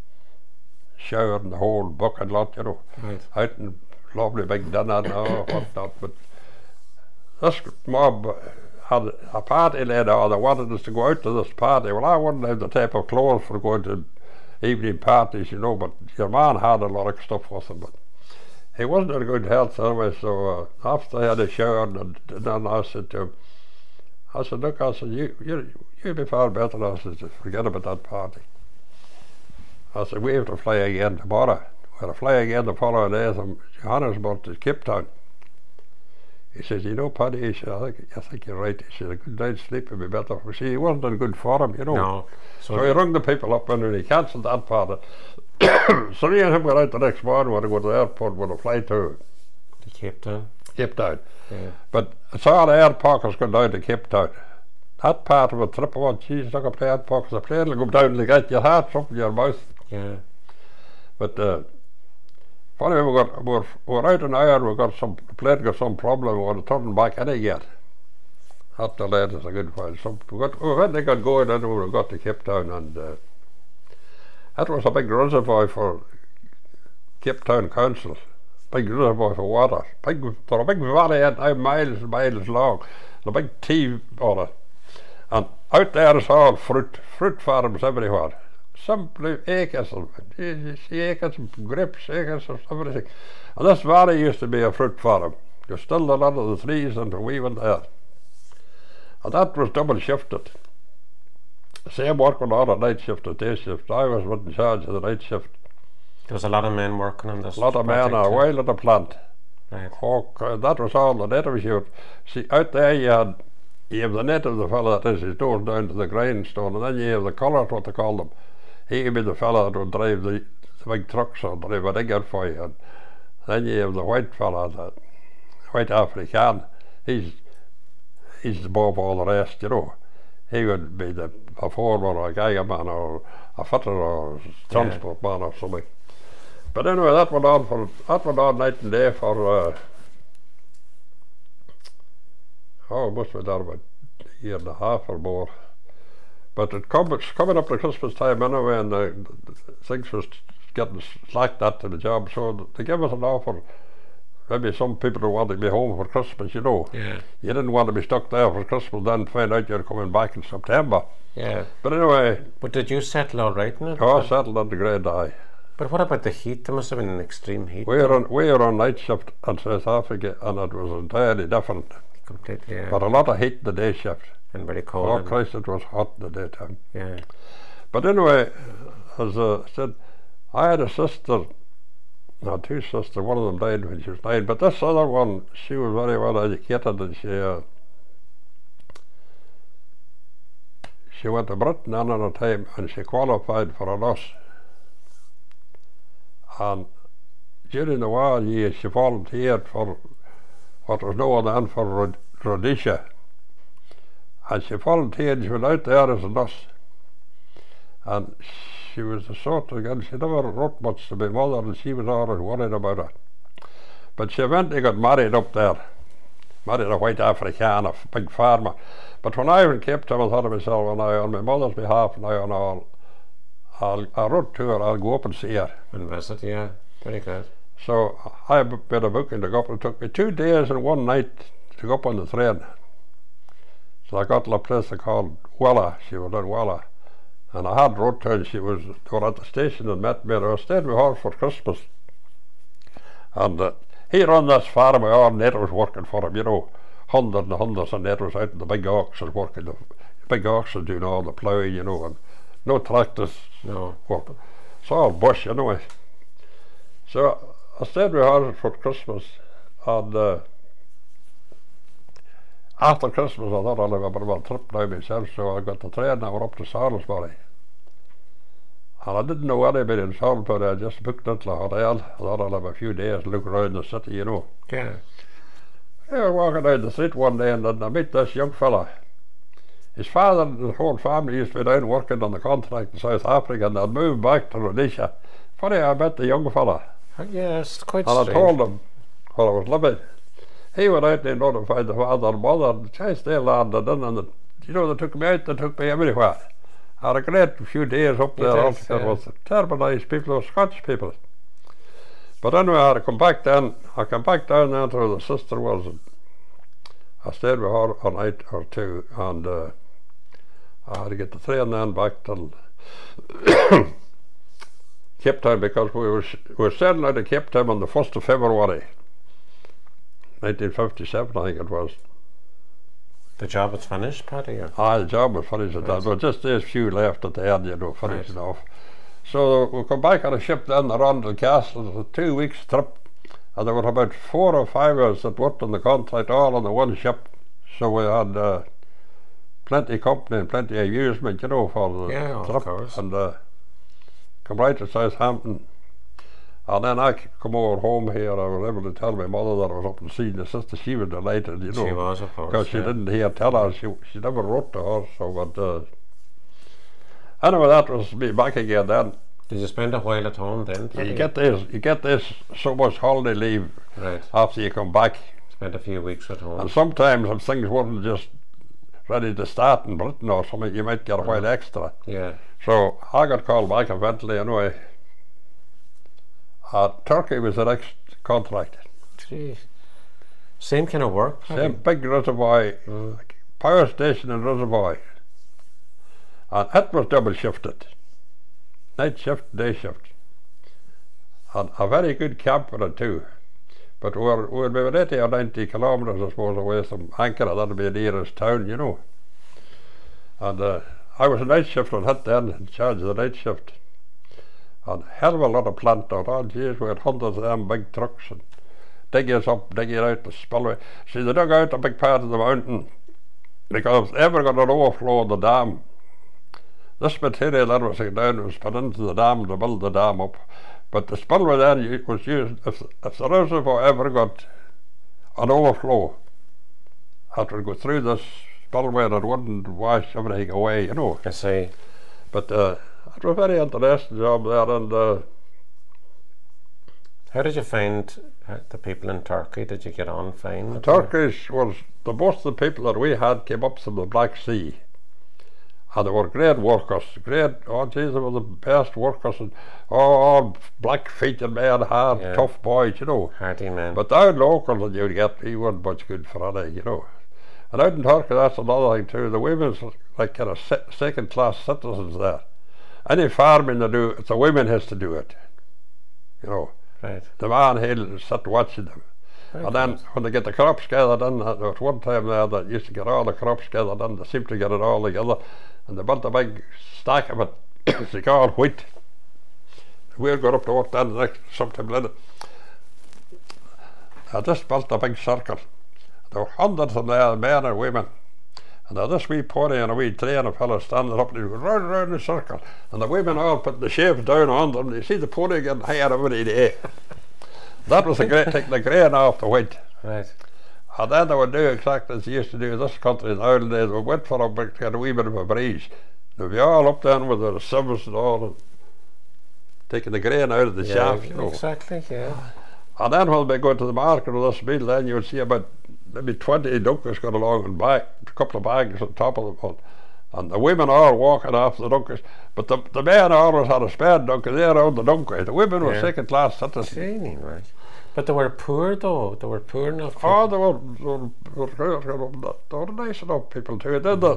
shower and the whole bucket lot, you know, Right. out in lovely big dinner and all whatnot. But this mob had a party later on. They wanted us to go out to this party. Well, I wouldn't have the type of clothes for going to evening parties, you know, but your man had a lot of stuff with him. But he wasn't in good health anyway, so uh, after I had a shower, and, and then I said to him, I said, look, I said, you, you, you'd be far better, I said, to forget about that party. I said, we have to fly again tomorrow. We're to fly again the following day from Johannesburg to Cape Town. He says, you know, Paddy, he said, I think, I think you're right. He said, a good night's sleep would be better. You see, he wasn't in good form, you know. No. So, so he rung the people up and he cancelled that party. So me and him went out the next morning when I go to the airport with a flight to To Cape Town? Cape Town. Yeah. But it's all the air pockets going down to Cape Town. That part of a trip, I want, geez, look up the air pockets. The plane will go down to get your heart up in your mouth. Yeah. But uh, funny, we got, we were, we were out an hour, we got some, the plane got some problem, we were turning back in again. That delayed us a good while. So we got, we went, they got going, and we got to Cape Town, and uh, that was a big reservoir for Cape Town Council. Big reservoir for water. Big, for a big valley, and miles and miles long. And a big tea on it. And out there is all fruit, fruit farms everywhere. Simply acres of acres of grapes, acres of everything. And this valley used to be a fruit farm. There's still a lot of the trees and we went there. And that was double shifted. Same working on a night shift, a day shift. I was in charge of the night shift. There was a lot of men working on this. A lot of men project, a while at the plant. Right. Oh, that was all the native shoot. See, out there you had, you have the native, the fella that is his nose down to the grindstone, and then you have the colours, what they call them. He could be the fella that would drive the, the big trucks or drive a digger for you. And then you have the white fella, the white African. He's he's above all the rest, you know. He would be the a foreman or a geiger man or a fitter or a transport yeah. man or something. But anyway, that went on for that went on night and day for uh, oh, it must be there about a year and a half or more. But it come, it's coming up to Christmas time anyway, and the, the things was getting slacked at to the job, so they gave us an offer maybe some people who want to be home for Christmas, you know. Yeah. You didn't want to be stuck there for Christmas, then find out you're coming back in September. Yeah. But anyway, But did you settle all right in it? I settled on the grade I. But what about the heat? There must have been an extreme heat. We were on, we were on night shift in South Africa, and it was entirely different. Completely, yeah. But a lot of heat in the day shift. And very cold. Oh and- Christ, it was hot in the daytime. Yeah. But anyway, as I said, I had a sister, no, two sisters, one of them died when she was nine, but this other one, she was very well educated, and she uh, she went to Britain another time, and she qualified for a nurse. And during the war years, she volunteered for what was known then for Rhod- Rhodesia. And she volunteered, she went out there as a nurse. And she was the sort of girl, she never wrote much to my mother, and she was always worried about her. But she eventually got married up there, married a white African, a big farmer. But when I was in Cape Town, I thought to myself, when I, on my mother's behalf, now and all, I'll, I wrote to her, I'll go up and see her. And visit, yeah. Very good. So I made a booking to go up, and it took me two days and one night to go up on the train. So I got to a place called Wella, she was in Wella. And I had wrote to her, and she was, they were at the station and met me, and I stayed with her for Christmas. And uh, he run this farm where our natives working for him, you know, hundreds and hundreds of natives out in the big oxen working, the big oxen doing all the ploughing, you know, and no tractors. No. Work. It's all bush, you know. So I stayed with her for Christmas, and uh, after Christmas I thought I'd have a bit of a trip now myself, so I got the train and I went up to Salisbury. And I didn't know anybody in Salisbury, I just booked into a hotel. I thought I'd have a few days, look around the city, you know. Yeah. I was walking down the street one day, and then I meet this young fella. His father and the whole family used to be down working on the contract in South Africa, and they'd moved back to Rhodesia. Funny, I met the young fella, Yeah, it's quite and strange. I told him where I was living. He went out and he notified the father and mother, and the they landed in, and the, you know, they took me out, they took me everywhere. I had a great few days up You there. did, Also, there yeah. was terrible nice people, they were Scotch people. But anyway, I had to come back down. I came back down there to where the sister was, and I stayed with her a night or two, and uh, I had to get the train then back to Cape Town, because we were, we were sailing out of Cape Town on the first of February nineteen fifty-seven, I think it was. The job was finished, Paddy? Or? Ah, the job was finished at Right. that, but just there's few left at the end, you know, finishing Right. off. So we come back on a ship then, the Rondell Castle. It was a two weeks trip, and there were about four or five of us that worked on the contract, all on the one ship. So we had uh, plenty of company and plenty of amusement, you know, for the Yeah, of trip. course. And uh, come right to Southampton. And then I could come over home here. I was able to tell my mother that I was up and seeing the sister. She was delighted, you know. She was, of course. Because she yeah. didn't hear tell her, she, she never wrote to her, so but uh, anyway, that was me back again then. Did you spend a while at home then, Paddy? You get this, you get this so much holiday leave Right. after you come back, Spent a few weeks at home. and sometimes if things weren't just ready to start in Britain or something, you might get a while extra. Yeah. So I got called back eventually anyway. Uh, Turkey was the next contract. Gee. Same kind of work, Paddy? Same big reservoir, Mm. power station and reservoir. And it was double shifted. Night shift, day shift. And a very good camp for it too. But we're, we'll be about eighty or ninety kilometres, I suppose, away from Ankara. That'll be the nearest town, you know. And uh, I was a night shift on hit then, in charge of the night shift. And hell of a lot of plant out. Oh, geez, we had hundreds of them big trucks and diggers up, digging out the spillway. See, they dug out a big part of the mountain because they ever got an overflow of the dam. This material that was taken down was put into the dam to build the dam up. But the spillway then was used, if, if the reservoir ever got an overflow, it would go through this spillway and it wouldn't wash everything away, you know. I see. But uh, it was a very interesting job there, and uh, How did you find uh, the people in Turkey? Did you get on fine? the with them? Turkish was, the most of the people that we had came up from the Black Sea. And they were great workers, great, oh geez, they were the best workers, and oh, all black feet and men, hard, Yeah. tough boys, you know. Hardy men. But down local that you'd get, he wasn't much good for anything, you know. And out in Turkey, that's another thing too, the women's like kind of se second class citizens there. Any farming they do, the women has to do it, you know. Right. The man he'll sit watching them. Very And then good. when they get the crops gathered in, there was one time there that used to get all the crops gathered in, they seemed to get it all together, and they built a big stack of it, it's all wheat. We'll go up to work then the next sometime later. I just built a big circle. There were hundreds of there, men and women. And there this wee pony and a wee train of fellas standing up, and they go round and round in a circle. And the women all put the sheaves down on them. You see the pony getting higher every day. That was the great, taking the grain off the wheat. Right. And then they would do exactly as they used to do in this country in the old days. We went for a bit, get a wee bit of a breeze. They'd be all up then with their sieves and all, and taking the grain out of the Yeah, shaft, you know. exactly, yeah. And then when they go to the market with this meal, then you would see about maybe twenty donkeys going along and back, a couple of bags on top of them. And the women all walking after the donkeys. But the, the men always had a spare donkey, they owned the donkey. The women were Yeah. second class citizens. Genie, right. But they were poor though, they were poor enough. Oh, they were, they were, they were, they were nice enough people too. Then the,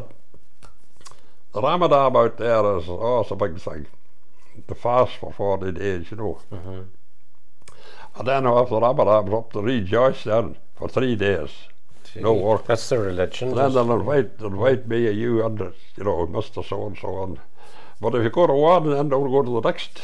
the Ramadan out there is oh, it's a big thing. The fast for forty days, you know. Mm-hmm. And then after Ramadan, was up to rejoice then for three days. No work. That's the religion. And then just- they'll invite, they'll invite me or you and, the, you know, Mister So-and-so on. But if you go to one, then don't go to the next.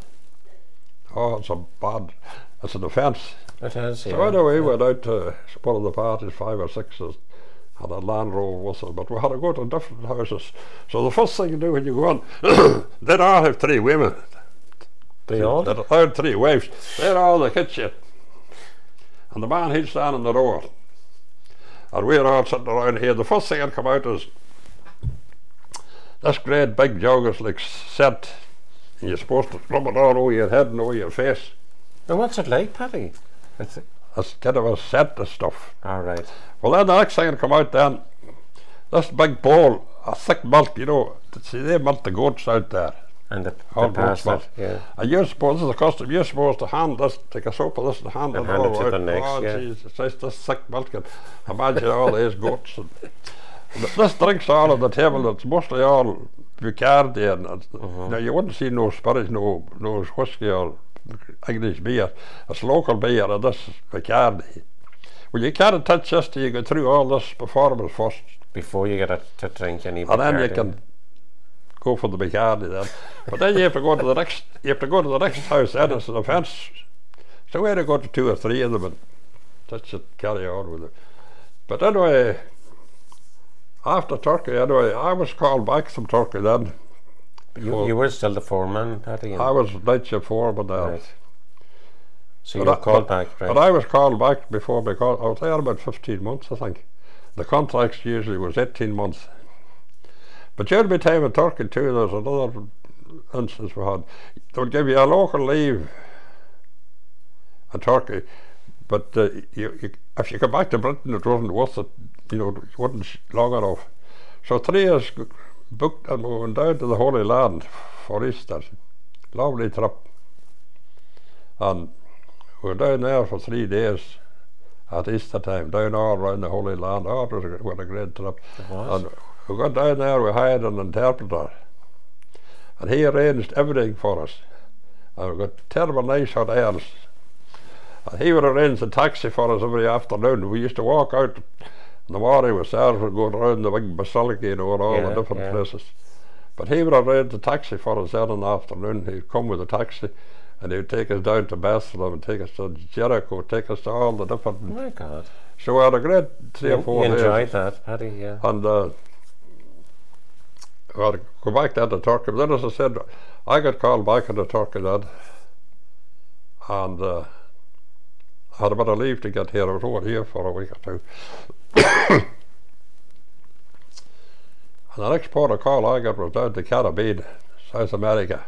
Oh, it's a bad, it's an offence. It is, yeah. So anyway, we yeah. went out to one of the parties, five or six, uh, had a Land Rover with us, but we had to go to different houses. So the first thing you do when you go on, they'd all have three women. They all? They'd have three wives. They're all in the kitchen. And the man, he'd stand in the door. And we're all sitting around here. The first thing that come out is this great big jug is like scent. And you're supposed to rub it all over your head and over your face. And what's it like, Paddy? It's That's kind of a scent of stuff. all right. Well, then the next thing that come out then, this big bowl of thick milk, you know, see they milk the goats out there. And the, All the pass goats it, yeah. And you're supposed, this is a custom, you're supposed to hand this, take a soap of this and hand And it hand all it to out. the next, oh, yeah. geez, it's just this thick milk, and imagine all these goats. And, but this drink's all on the table, it's mostly all Bacardi, and it's, Mhm. now you wouldn't see no spirits, no, no whiskey or English beer. It's local beer, and this is Bacardi. Well, you can't touch this till you go through all this performance first, Before you get it to drink any and then you Bacardi. can go for the Bacardi then. But then you have to go to the next, you have to go to the next house, then it's an offence. So we had to go to two or three of them and touch it, carry on with it. But anyway, after Turkey, anyway, I was called back from Turkey then. You, you were still the foreman, Paddy? I was night shift foreman there. Right. So you But were I- called but- back, right? But I was called back before, because I was there about fifteen months, I think. The contracts usually was eighteen months. But during my time in Turkey too, there's another instance we had. They would give you a local leave in Turkey, but uh, you, you, if you come back to Britain, it wasn't worth it. You know, it wasn't long enough. So three years g- booked, and we went down to the Holy Land for Easter. Lovely trip. And we were down there for three days at Easter time, down all around the Holy Land. Oh, it was a, what a great trip. It was. And we got down there, we hired an interpreter, and he arranged everything for us. And we got terrible nice hotels. And he would arrange a taxi for us every afternoon. We used to walk out in the morning with Sarah, we'd go around the big basilica, you know, and all Yeah, the different yeah. places. But he would arrange a taxi for us then in the afternoon. He'd come with a taxi, and he would take us down to Bethlehem, and take us to Jericho, take us to all the different. Oh my God. So we had a great three You, or four you days. enjoyed that, Paddy, yeah. And uh, well, go back then to Turkey. But then, as I said, I got called back into Turkey then, and uh, I had a bit of leave to get here. I was over here for a week or two. And the next port of call I got was down to Caribbean, South America.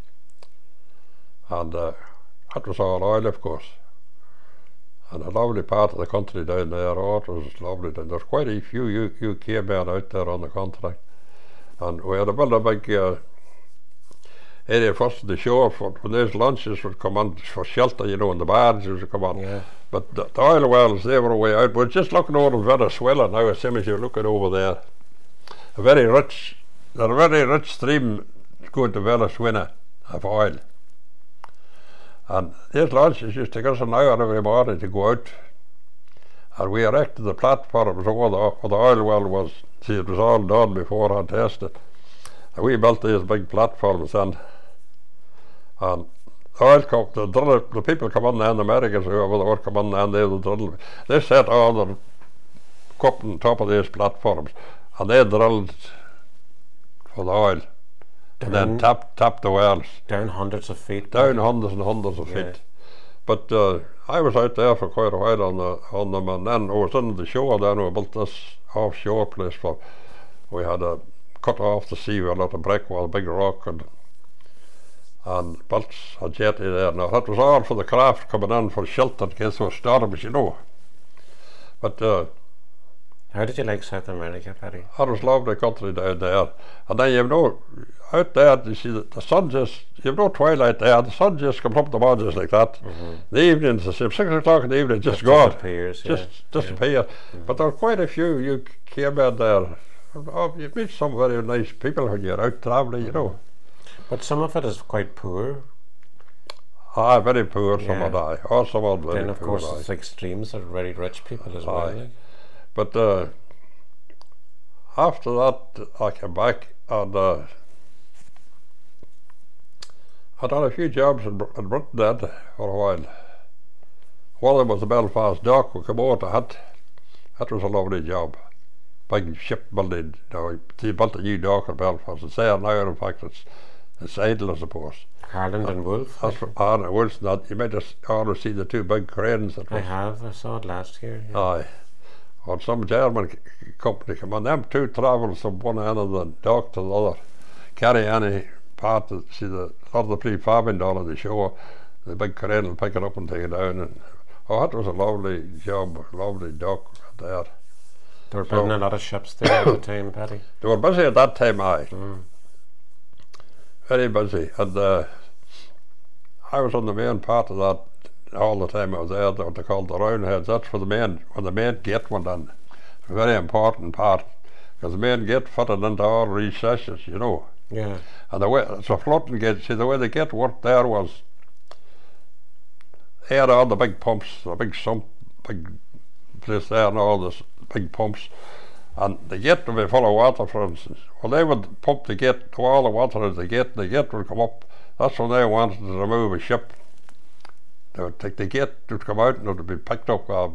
And uh, that was all oil, of course. And a lovely part of the country down there. Oh, it was lovely. And there's quite a few U- UK men out there on the contract. And we had a built a big uh, area first of the shore for when those launches would come on for shelter, you know, and the barges would come on. Yeah. But the, the oil wells, they were way out. We're just looking over Venezuela now, as same as you're looking over there. A very rich, a very rich stream going to Venezuela of oil. And these launches used to take us an hour every morning to go out. And we erected the platforms over the, where the oil well was. See, it was all done before I tested. And we built these big platforms then. And the oil co- the, drill, the people come on there in America, so whoever they were come on there and they would drill. They set all the cup on top of these platforms and they drilled for the oil. Down, and then tapped tap the wells. Down hundreds of feet. Down hundreds and hundreds of Yeah. feet. But uh, I was out there for quite a while on the on them, and then I was in the shore. Then we built this offshore place for. We had a cut off the sea with a lot of brick, with a big rock, and and built a jetty there. Now that was all for the craft coming in for shelter in case there were storms, you know. But uh, How did you like South America, Paddy? that was lovely country down there. And then you know, out there you see the, the sun just, you have no twilight there. The sun just comes up the mountains like that. Mm-hmm. The evening's the same. Six o'clock in the evening, just Just gone. disappears, Just yeah. disappear. Yeah. Mm-hmm. But there were quite a few. You came in there. Oh, you meet some very nice people when you're out travelling, you know. But some of it is quite poor. Ah, very poor, some Yeah. of that. Oh, some of them very Then of poor. course aye. it's extremes are very rich people as Aye. well. Like. But uh, after that, I came back and uh, I'd done a few jobs in, Br- in Britain then for a while. One of them was the Belfast Dock. We came over to that. That was a lovely job. Big ship building. You know, he built a new dock in Belfast. It's there now, in fact, it's, it's idle, I suppose. Harland and Wolff. That's for Arne Wilson. That, you might just ought to see the two big cranes that I was. have. I saw it last year. Yeah. Aye. Or some German c- company come on. Them two travel from one end of the dock to the other. Carry any part of, see the, lot of the pre-farming down on the shore. The big crane will pick it up and take it down. And oh, that was a lovely job, lovely dock there. They were So- building a lot of ships there at the time, Paddy. They were busy at that time, aye. Mm. Very busy. And uh, I was on the main part of that all the time I was there, what they called the Roundheads. That's for the main, when the main gate went in. A very important part, because the main gate fitted into all recesses, you know. Yeah. And the way, it's a floating gate. See, the way the gate worked there was, they had all the big pumps, the big sump, big place there and all this big pumps. And the gate would be full of water, for instance. Well, they would pump the gate to all the water at the gate, and the gate would come up. That's when they wanted to remove a ship. They would take the gate, it would come out, and it would be picked up uh,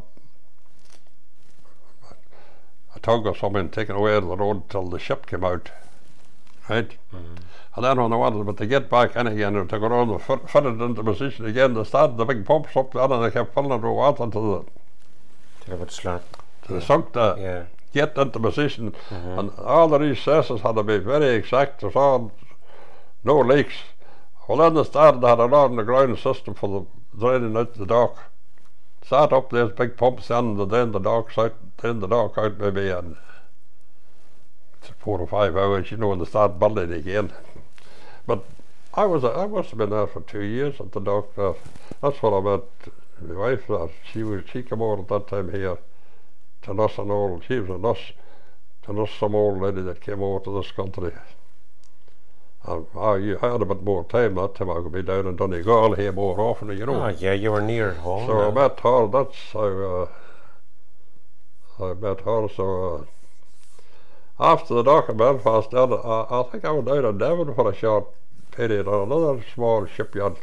a tug or something, taken away to the road till the ship came out. Right? Mm-hmm. And then when they wanted but to get back in again, they would take it around and fit, fit it into position again. They started the big pumps up there, and they kept filling it with water to the, They would slot. to the sunk the Yeah. get into position. Mm-hmm. And all the recesses had to be very exact. There's all no leaks. Well, then they started, they had an underground system for the draining out the dock. Start up these big pumps in, and drain the docks out, drain the dock out maybe in four or five hours, you know, and they start building again. But I was, I must have been there for two years at the dock there. That's when I met my wife there. She was, she came over at that time here to nurse an old, she was a nurse, to nurse some old lady that came over to this country. And I, you had a bit more time that time. I could be down in Donegal here more often, you know. Oh, yeah, you were near home. So I now. met her, that's how uh, I met her. So uh, after the dock in Belfast, then, I, I think I went down in Devon for a short period on another small shipyard.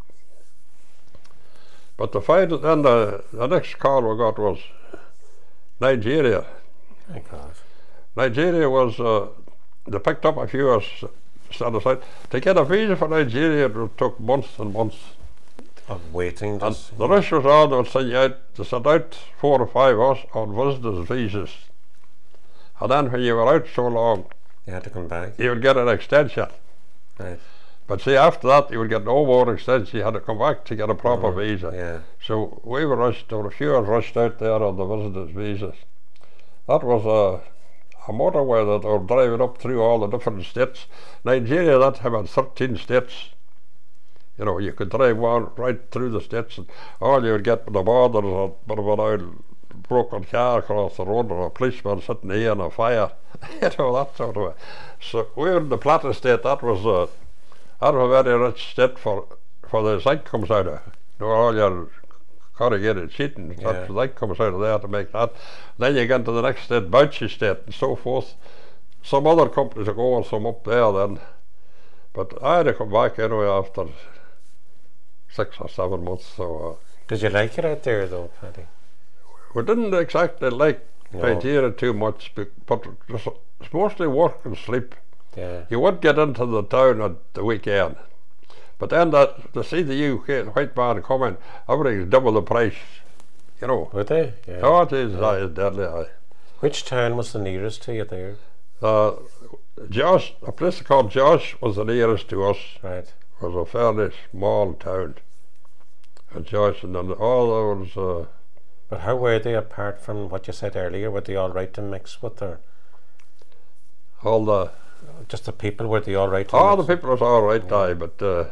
But the final, then the, the next call we got was Nigeria. My God. Nigeria was, uh, they picked up a few of us set aside. To get a visa for Nigeria, it took months and months. Of waiting. And Just, the rush was on, they would send you out, they sent out four or five of us on visitors' visas. And then when you were out so long, you had to come back. you would get an extension. Right. But see, after that, you would get no more extension, you had to come back to get a proper Mhm, visa. Yeah. So we were rushed, there were a few of us rushed out there on the visitors' visas. That was, uh, a motorway that are driving up through all the different states. Nigeria, that had thirteen states. You know, you could drive one right through the states, and all you would get with the border is a bit of an old broken car across the road, or a policeman sitting here in a fire. You know, that sort of way. So we're in the Plateau state. That was a that was a very rich state for for the zinc comes out of. You know, all your corrugated sheeting, Yeah. that zinc comes out of there to make that. Then you get into the next state, Bauchi state, and so forth. Some other companies are going some up there then, but I had to come back anyway after six or seven months. So uh, Did you like it out there though, Paddy? we didn't exactly like No. Nigeria too much, be- but it's it's mostly work and sleep. Yeah. You would get into the town at the weekend, but then that, to see the U K white man coming, everything's double the price, you know. Would they? Yeah. Oh, it is, aye, it's deadly, aye. Which town was the nearest to you there? Uh, Josh, a place called Josh was the nearest to us. Right. It was a fairly small town. And Josh, and then all those, uh, But how were they apart from what you said earlier? Were they all right to mix with, or all the, just the people? Were they all right? To all the mix? people was all right, Yeah. aye, but, uh,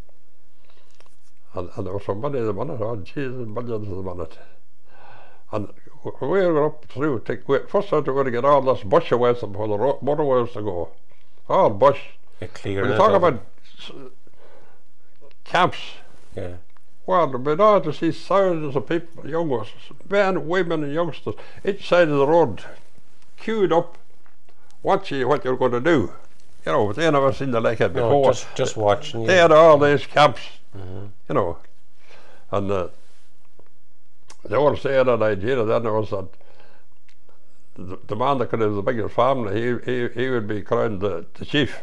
and, and there was so many of them on it, oh Jesus, millions of them on it. And we were up through, take, we, first time we were to get all this bush away from where the ro- motorways to go. All bush. You're clearing When you it talk of about it. s- camps, Yeah. well, there'd be now to see thousands of people, young ones, men, women and youngsters, each side of the road, queued up, watching what you're going to do. You know, but they never seen the like it No, before. just just watching you. They had all these camps, Mhm. you know. And uh, the old saying in Nigeria then was that the, the man that could have the biggest family, he, he, he would be crowned the, the chief.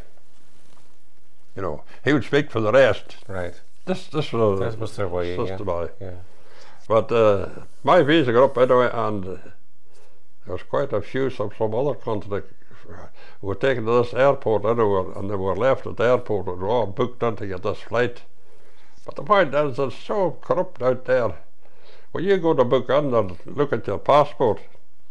You know, he would speak for the rest. Right. This this was That was their way. Yeah. system, aye. Yeah. But uh, my visa got up anyway, and uh, there was quite a few from some other country who were taken to this airport anyway, and they were left at the airport and were all booked in to get this flight. But the point is, it's so corrupt out there. When you go to book in and look at your passport,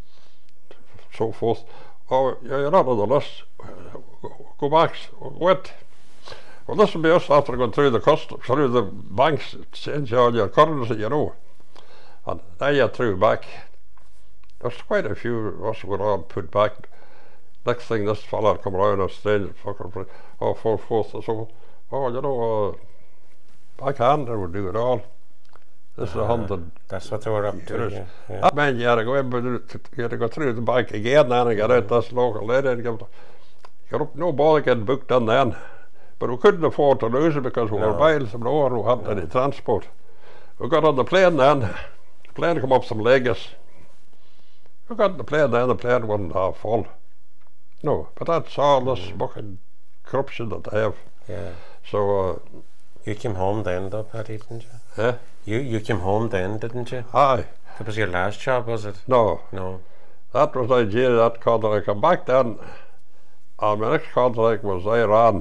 so forth, oh, you're not on the list, go back, wait. Well, this will be us after going through the customs, through the banks, change all your currency, you know. And now you're through back. There's quite a few of us were all put back. Next thing, this fella come around, a strange fucker, oh, four fourths or so. Oh, you know, uh, backhand, I would do it all. This is a Uh, hundred. That's what they were up to. Yes. Yeah. Yeah. That meant you had to go in, but you had to go through the bank again then and get out this local lady and give it. You're up, no bother getting booked in then. But we couldn't afford to lose it because we No. were miles from nowhere and we hadn't No. any transport. We got on the plane then. The plane come up from Lagos. We got on the plane then, the plane wasn't half full. No, but that's all this Mm. fucking corruption that they have. Yeah. So, uh, You came home then, though, Paddy, didn't you? yeah, You you came home then, didn't you? aye, That was your last job, was it? no, No. that was Nigeria, that contract. I come back then, and my next contract was Iran.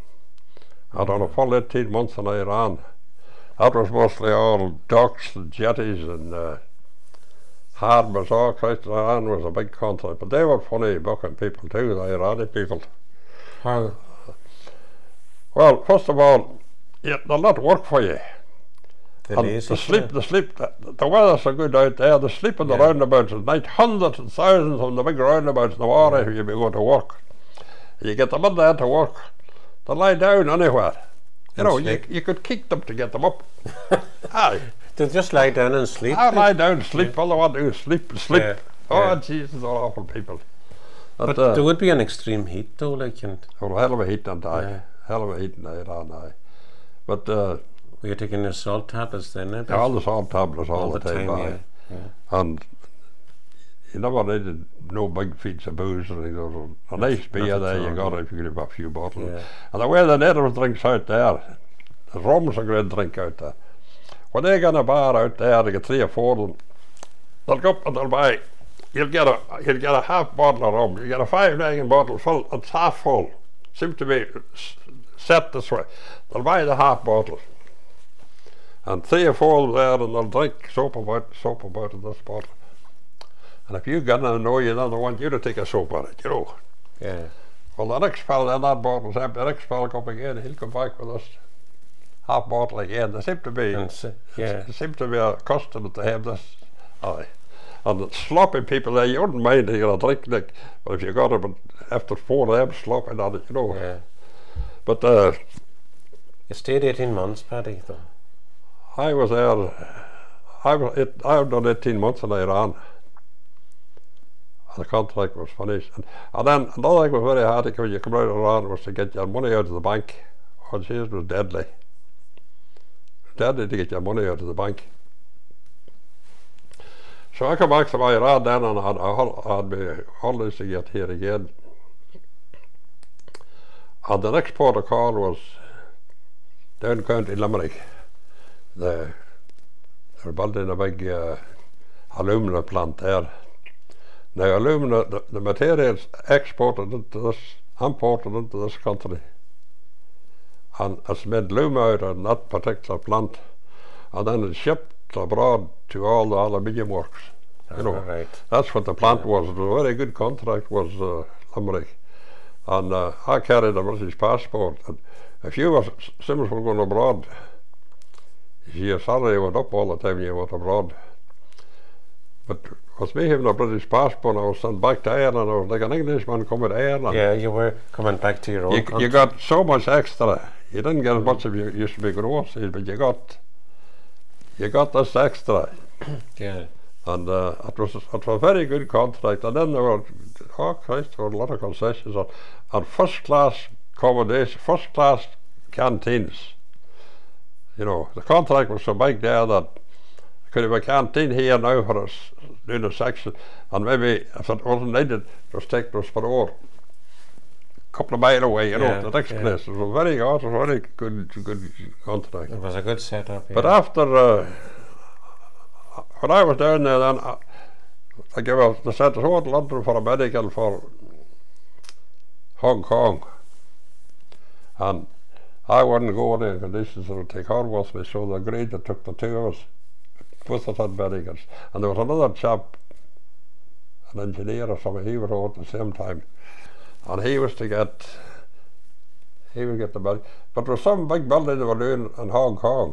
I done a full eighteen months in Iran. That was mostly all docks and jetties and uh, harbours, all Christ. Iran was a big contract, but they were funny booking people too, the Irani people. How? Well, first of all, yeah, they'll not work for you. The And lazy the sleep, kind the sleep, the, the weather's so good out there. The sleep in the Yeah. roundabouts at night, hundreds and thousands on the big roundabouts in the water if you be going to work. You get them in there to work, they lie down anywhere. You And know, you, sleep. you could kick them to get them up. Aye, They just lie down and sleep. I lie down, sleep. All I want to do is sleep, sleep. Yeah. Oh, Yeah. Jesus, they're awful people. But uh, there would be an extreme heat, though, like, and well, hell of a heat and aye. Yeah. Hell of a heat in Iran, aye. But uh, were you taking your salt tablets then? Eh? all the salt tablets all, all the time, aye. yeah. yeah. And you never needed no big feeds of booze or anything. There was a nice beer at there you all, got yeah. if you could have a few bottles. Yeah. And the way the natives drinks out there, the rum's a great drink out there. When they get in a bar out there, they get three or four of them, they'll go up and they'll buy, you'll get a you'll get a half bottle of rum, you get a five gallon bottle full, it's half full. Seems to be s- set this way. They'll buy the half bottle. And three or four of them there and they'll drink soap about soap about in this bottle. And if you get in and know you, then they want you to take a soap on it, you know. Yeah. Well, the next fellow, then that bottle's empty, the next fellow come again, he'll come back with us half bottle again. They seem to be, And s- yeah. they seem to be accustomed to have this. Aye. And the sloppy people there, you wouldn't mind taking a drink, like, but if you got it, but after four of them slopping on it, you know. Yeah. But uh, You stayed eighteen months, Paddy, though. I was there, I was, it, I've done eighteen months in Iran. And the contract was finished. And, and then another thing was very hard when you come out of Iran was to get your money out of the bank. Oh, geez, it was deadly. Deadly to get your money out of the bank. So I come back to my Iran then and I had, I had my holidays to get here again. And the next port of call was down County Limerick. The, they're building a big uh, alumina plant there. Now alumina, the, the materials exported into this, imported into this country. And it's made loom out of that particular plant. And then it's shipped abroad to all the aluminium works. You know, right. That's what the plant Yeah. was. A very good contract was uh, Limerick. And uh, I carried a British passport. And if you were, Simmons were going abroad, your salary went up all the time you went abroad. But with me having a British passport, I was sent back to Ireland. I was like an Englishman coming to Ireland. Yeah, you were coming back to your own You, country. you got so much extra. You didn't get as much as you used to be groceries, but you got you got this extra. Yeah. And uh, it was it was a very good contract. And then there were, oh Christ, there were a lot of concessions and, and first class accommodation, first class canteens. You know, the contract was so big there that could have a canteen here now for us doing a section, and maybe if it wasn't needed, it was taken us for over a couple of miles away. You Yeah, know, the next yeah. place. It was very good, it was very good, good contract. It was a good setup. Yeah. But after, uh, when I was down there, then I, I gave a, they sent us over to London for a medical for Hong Kong, and I wouldn't go in any conditions that would take her with me, so they agreed to took the two of us, both of us had medicals, and there was another chap, an engineer or something, he was over at the same time, and he was to get, he would get the medical, but there was some big building they were doing in Hong Kong,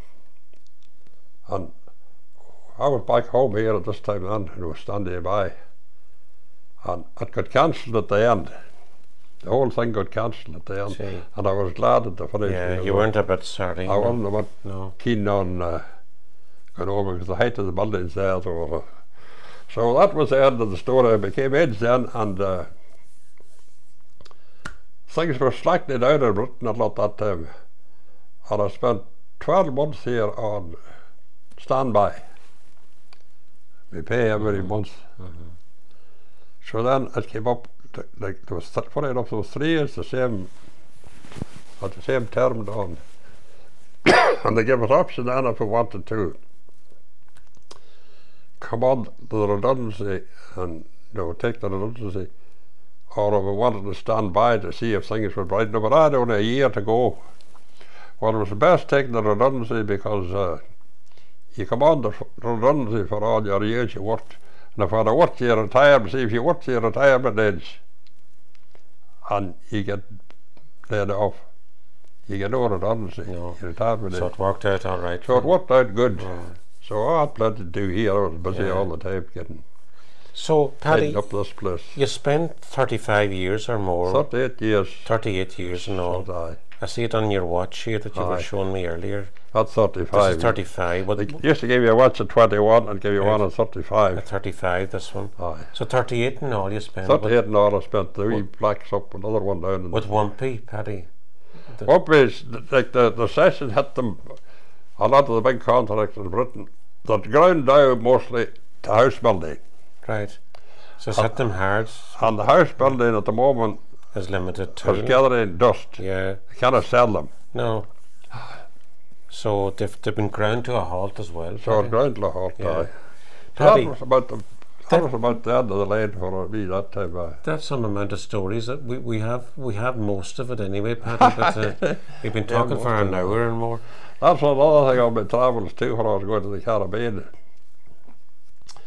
and I was back home here at this time then, and was standing by, and it got cancelled at the end. The whole thing got cancelled at the end, See. and I was glad at the finish. Yeah, you weren't a bit sorry. I wasn't a bit No. keen on uh, going over because the height of the buildings there. So, uh, so that was the end of the story. I became aged then, and uh, things were slackening down in Britain a lot that time. And I spent twelve months here on standby. We pay every Mhm. month. Mm-hmm. So then it came up, to, like there was, th funny enough, there was three years the same, at the same term done. And they gave us option then if we wanted to come on to the redundancy and you know, take the redundancy, or if we wanted to stand by to see if things were bright. No, but I had only a year to go. Well, it was best taking the redundancy because uh, you come on the redundancy for all your years you worked. And if I had worked your retirement, see if you worked your retirement age and you get laid off, you get no redundancy, No. your retirement So age. it worked out all right. So it worked out good. Yeah. So I had plenty to do here. I was busy Yeah. all the time getting So, Paddy, heading up this place. you spent thirty-five years or more, thirty-eight years. thirty-eight years in all. So I, I see it on your watch here that you were Aye. showing me earlier. that's This thirty-five. is thirty-five. What, They used to give you a watch at twenty-one and give you Right. one at thirty-five. at thirty-five, this one. Aye. So thirty-eight in all you spent. thirty-eight and all I spent. The wee What- blacks up, another one down. in With the- Wumpy, Paddy. The- What was like the, the session hit them, a lot of the big contracts in Britain, that ground down mostly to house building. Right. So it's hit them hard. And the house building at the moment Is limited is to. gathering dust. Yeah. You cannot sell them. No. So they've, they've been ground to a halt as well. So Paddy. it's ground to a halt. Yeah. aye. So Paddy, that was about the that was about the end of the line for me that time. aye. that's some amount of stories that we, we have we have most of it anyway, Paddy, but uh, we've been Yeah, talking most for of an it. hour and more. That's another thing on my travels too when I was going to the Caribbean.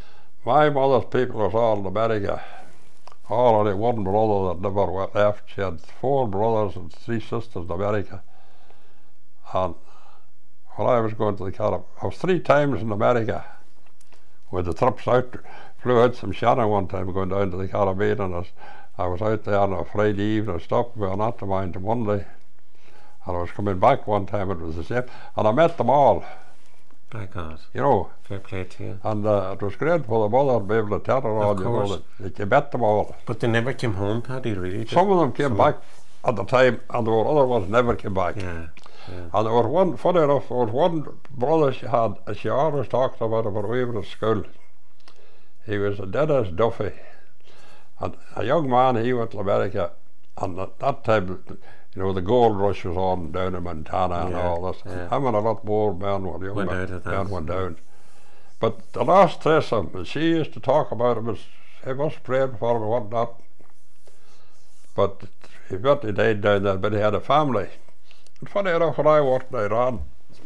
my mother's people was all in America. All only one brother that never went left. She had four brothers and three sisters in America. And when I was going to the Caribbean, I was three times in America with the trips out. Flew out from Shannon one time going down to the Caribbean, and I was, I was out there on a Friday evening. I stopped me on that to mine to Monday. And I was coming back one time, it was the same. And I met them all. By God. You know. Fair play to you. And uh, it was great for the mother to be able to tell her all, you know, that, that you met them all. But they never came home, Paddy, really? Some of them came Some back at the time, and there were other ones never came back. Yeah. Yeah. And there was one, funny enough, there was one brother she had, she always talked about him when we were at school. He was a Dennis Duffy. And a young man, he went to America, and at that time, you know, the gold rush was on down in Montana and yeah, all this. Yeah. Him and a lot more men were young went men, out of that. men went down. But the last trace of him, she used to talk about him as he was praying for him and whatnot. But he eventually died down there, but he had a family. And funny enough, when I worked in Iran,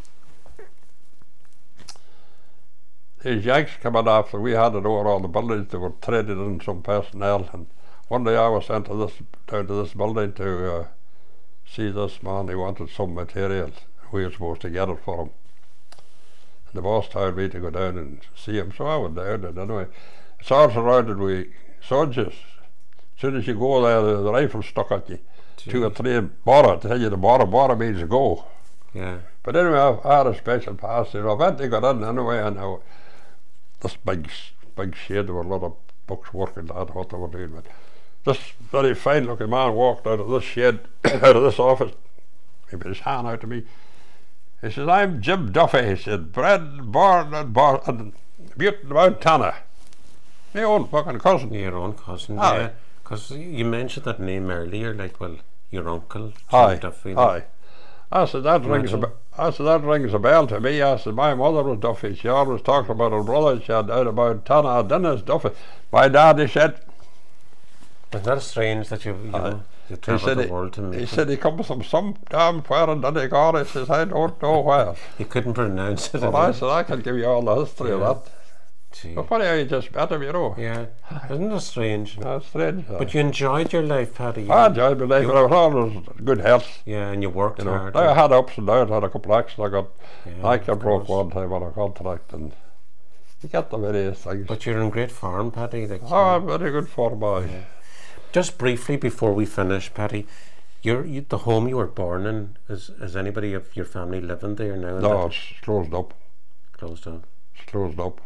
these Yanks coming after, we handed over all the buildings, they were traded in some personnel, and one day I was sent to this, down to this building to uh, see this man. He wanted some material. We were supposed to get it for him. And the boss told me to go down and see him, so I went down, and anyway, it's all surrounded with soldiers. As soon as you go there, the, the rifle stuck at you. Jeez. Two or three, borrow, tell you the borrow, borrow means go. Yeah. But anyway, I, I had a special pass, you know, I went to got in anyway, and I, this big, big shed, there were a lot of books working at what they were doing, but this very fine looking man walked out of this shed, out of this office. He put his hand out to me. He says, I'm Jim Duffy. He said, bred, born and born in Butte, Montana. My own fucking cousin. Your own cousin, aye. Yeah. Because you mentioned that name earlier, like, well, your uncle, Jim aye. Duffy. Aye. I said, that rings, a, I said, that rings a bell to me. I said, my mother was Duffy. She always talked about her brother. She had out about Montana. Dennis Duffy. My dad, he said, isn't that strange that you, you know, you travelled the he, world to meet He him? said he comes from some damn where in Donegal. He says, I don't know where. He couldn't pronounce it. Well, I said, I can give you all the history yeah. of that. Gee. But funny how you just met him, you know. Yeah. Isn't that strange? That's strange. But you enjoyed your life, Paddy. You I enjoyed my life, but I was always good health. Yeah, and you worked you know. hard. I had ups and downs, I had a couple of accidents. I got, yeah, I got broke one time on a contract, and you get the various things. But you're in great form, Paddy. Like, oh, I'm very good form, boy. Yeah. Just briefly before we finish, Paddy, you're, you, the home you were born in, is, is anybody of your family living there now? No, it's closed up. Closed up. It's closed up.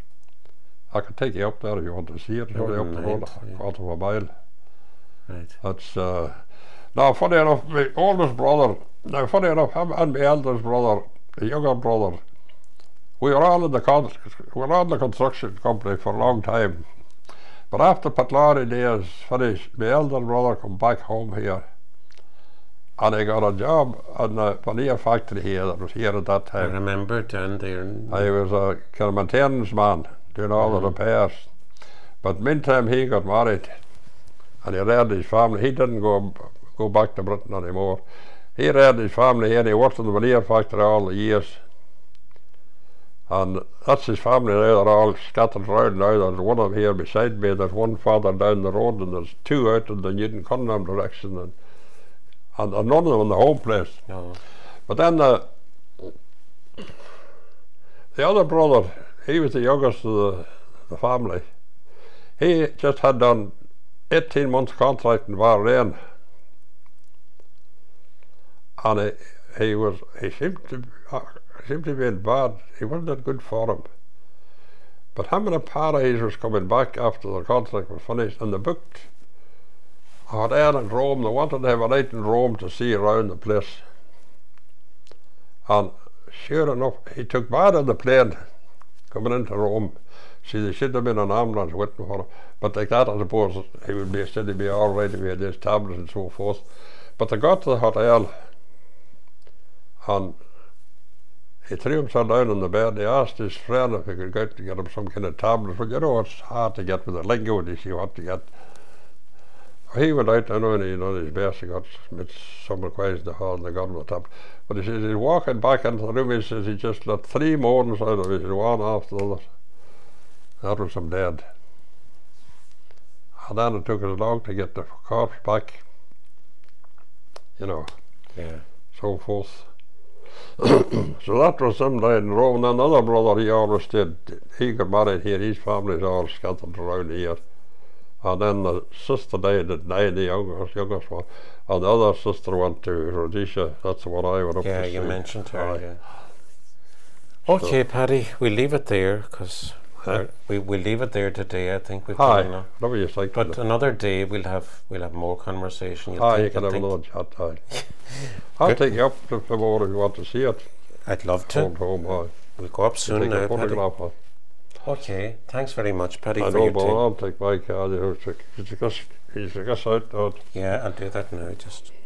I could take you up there if you want to see it. It's only up the road, a quarter of a mile. Right. That's, uh, now funny enough, my oldest brother, now funny enough, him and my eldest brother, the younger brother, we were all in the, con we were all in the construction company for a long time. But after Patlari days finished, my elder brother come back home here, and he got a job in the veneer factory here that was here at that time. I remember down there. I was a kind of maintenance man, doing all mm. the repairs. But meantime he got married, and he reared his family. He didn't go go back to Britain anymore. He reared his family here, and he worked in the veneer factory all the years. And that's his family now. They're all scattered around now. There's one of them here beside me. There's one farther down the road, and there's two out in the Newton Cunningham direction, and, and, and none of them in the home place. No. But then the the other brother, he was the youngest of the, the family. He just had done eighteen months contract in Bahrain, and he, he was he seemed to uh, seemed to be in bad. He wasn't that good for him. But him and a Paris was coming back after the contract was finished, and they booked a hotel in Rome. They wanted to have a night in Rome to see around the place. And sure enough, he took bad on the plane coming into Rome. See, there should have been an ambulance waiting for him. But like that, I suppose he would be said he'd be all right if he had his tablets and so forth. But they got to the hotel, and he threw himself down on the bed. He asked his friend if he could go out to get him some kind of tablets. But you know, it's hard to get with the lingo, you see what to get. He went out, I know, and he done his best. He got some requires in the hall, and they got him the tablet. But he says he's walking back into the room. He says he just let three moans out of it, one after the other. That was him dead. And then it took us long to get the corpse back, you know, Yeah. so forth. So that was him died in Rome. And another brother, he always did, he got married here, his family's all scattered around here. And then the sister died at nine, the youngest, youngest one. And the other sister went to Rhodesia. That's what I went up Yeah, to you see. mentioned her. Aye. Yeah. Okay, Paddy, we'll leave it there because Huh? we we'll leave it there today. I think we've Aye, done enough. whatever you think. But another day we'll have we'll have more conversation. You'll Aye, think- you can you'll have think- another chat. Aye. I'll Good. take you up to the more if you want to see it. I'd love to. Old home, aye. We'll go up soon Take now, a Paddy. photograph of it. Okay, thanks very much, Paddy, I for know, your but time. I'll take my card. He's a guess out. Yeah, I'll do that now. Just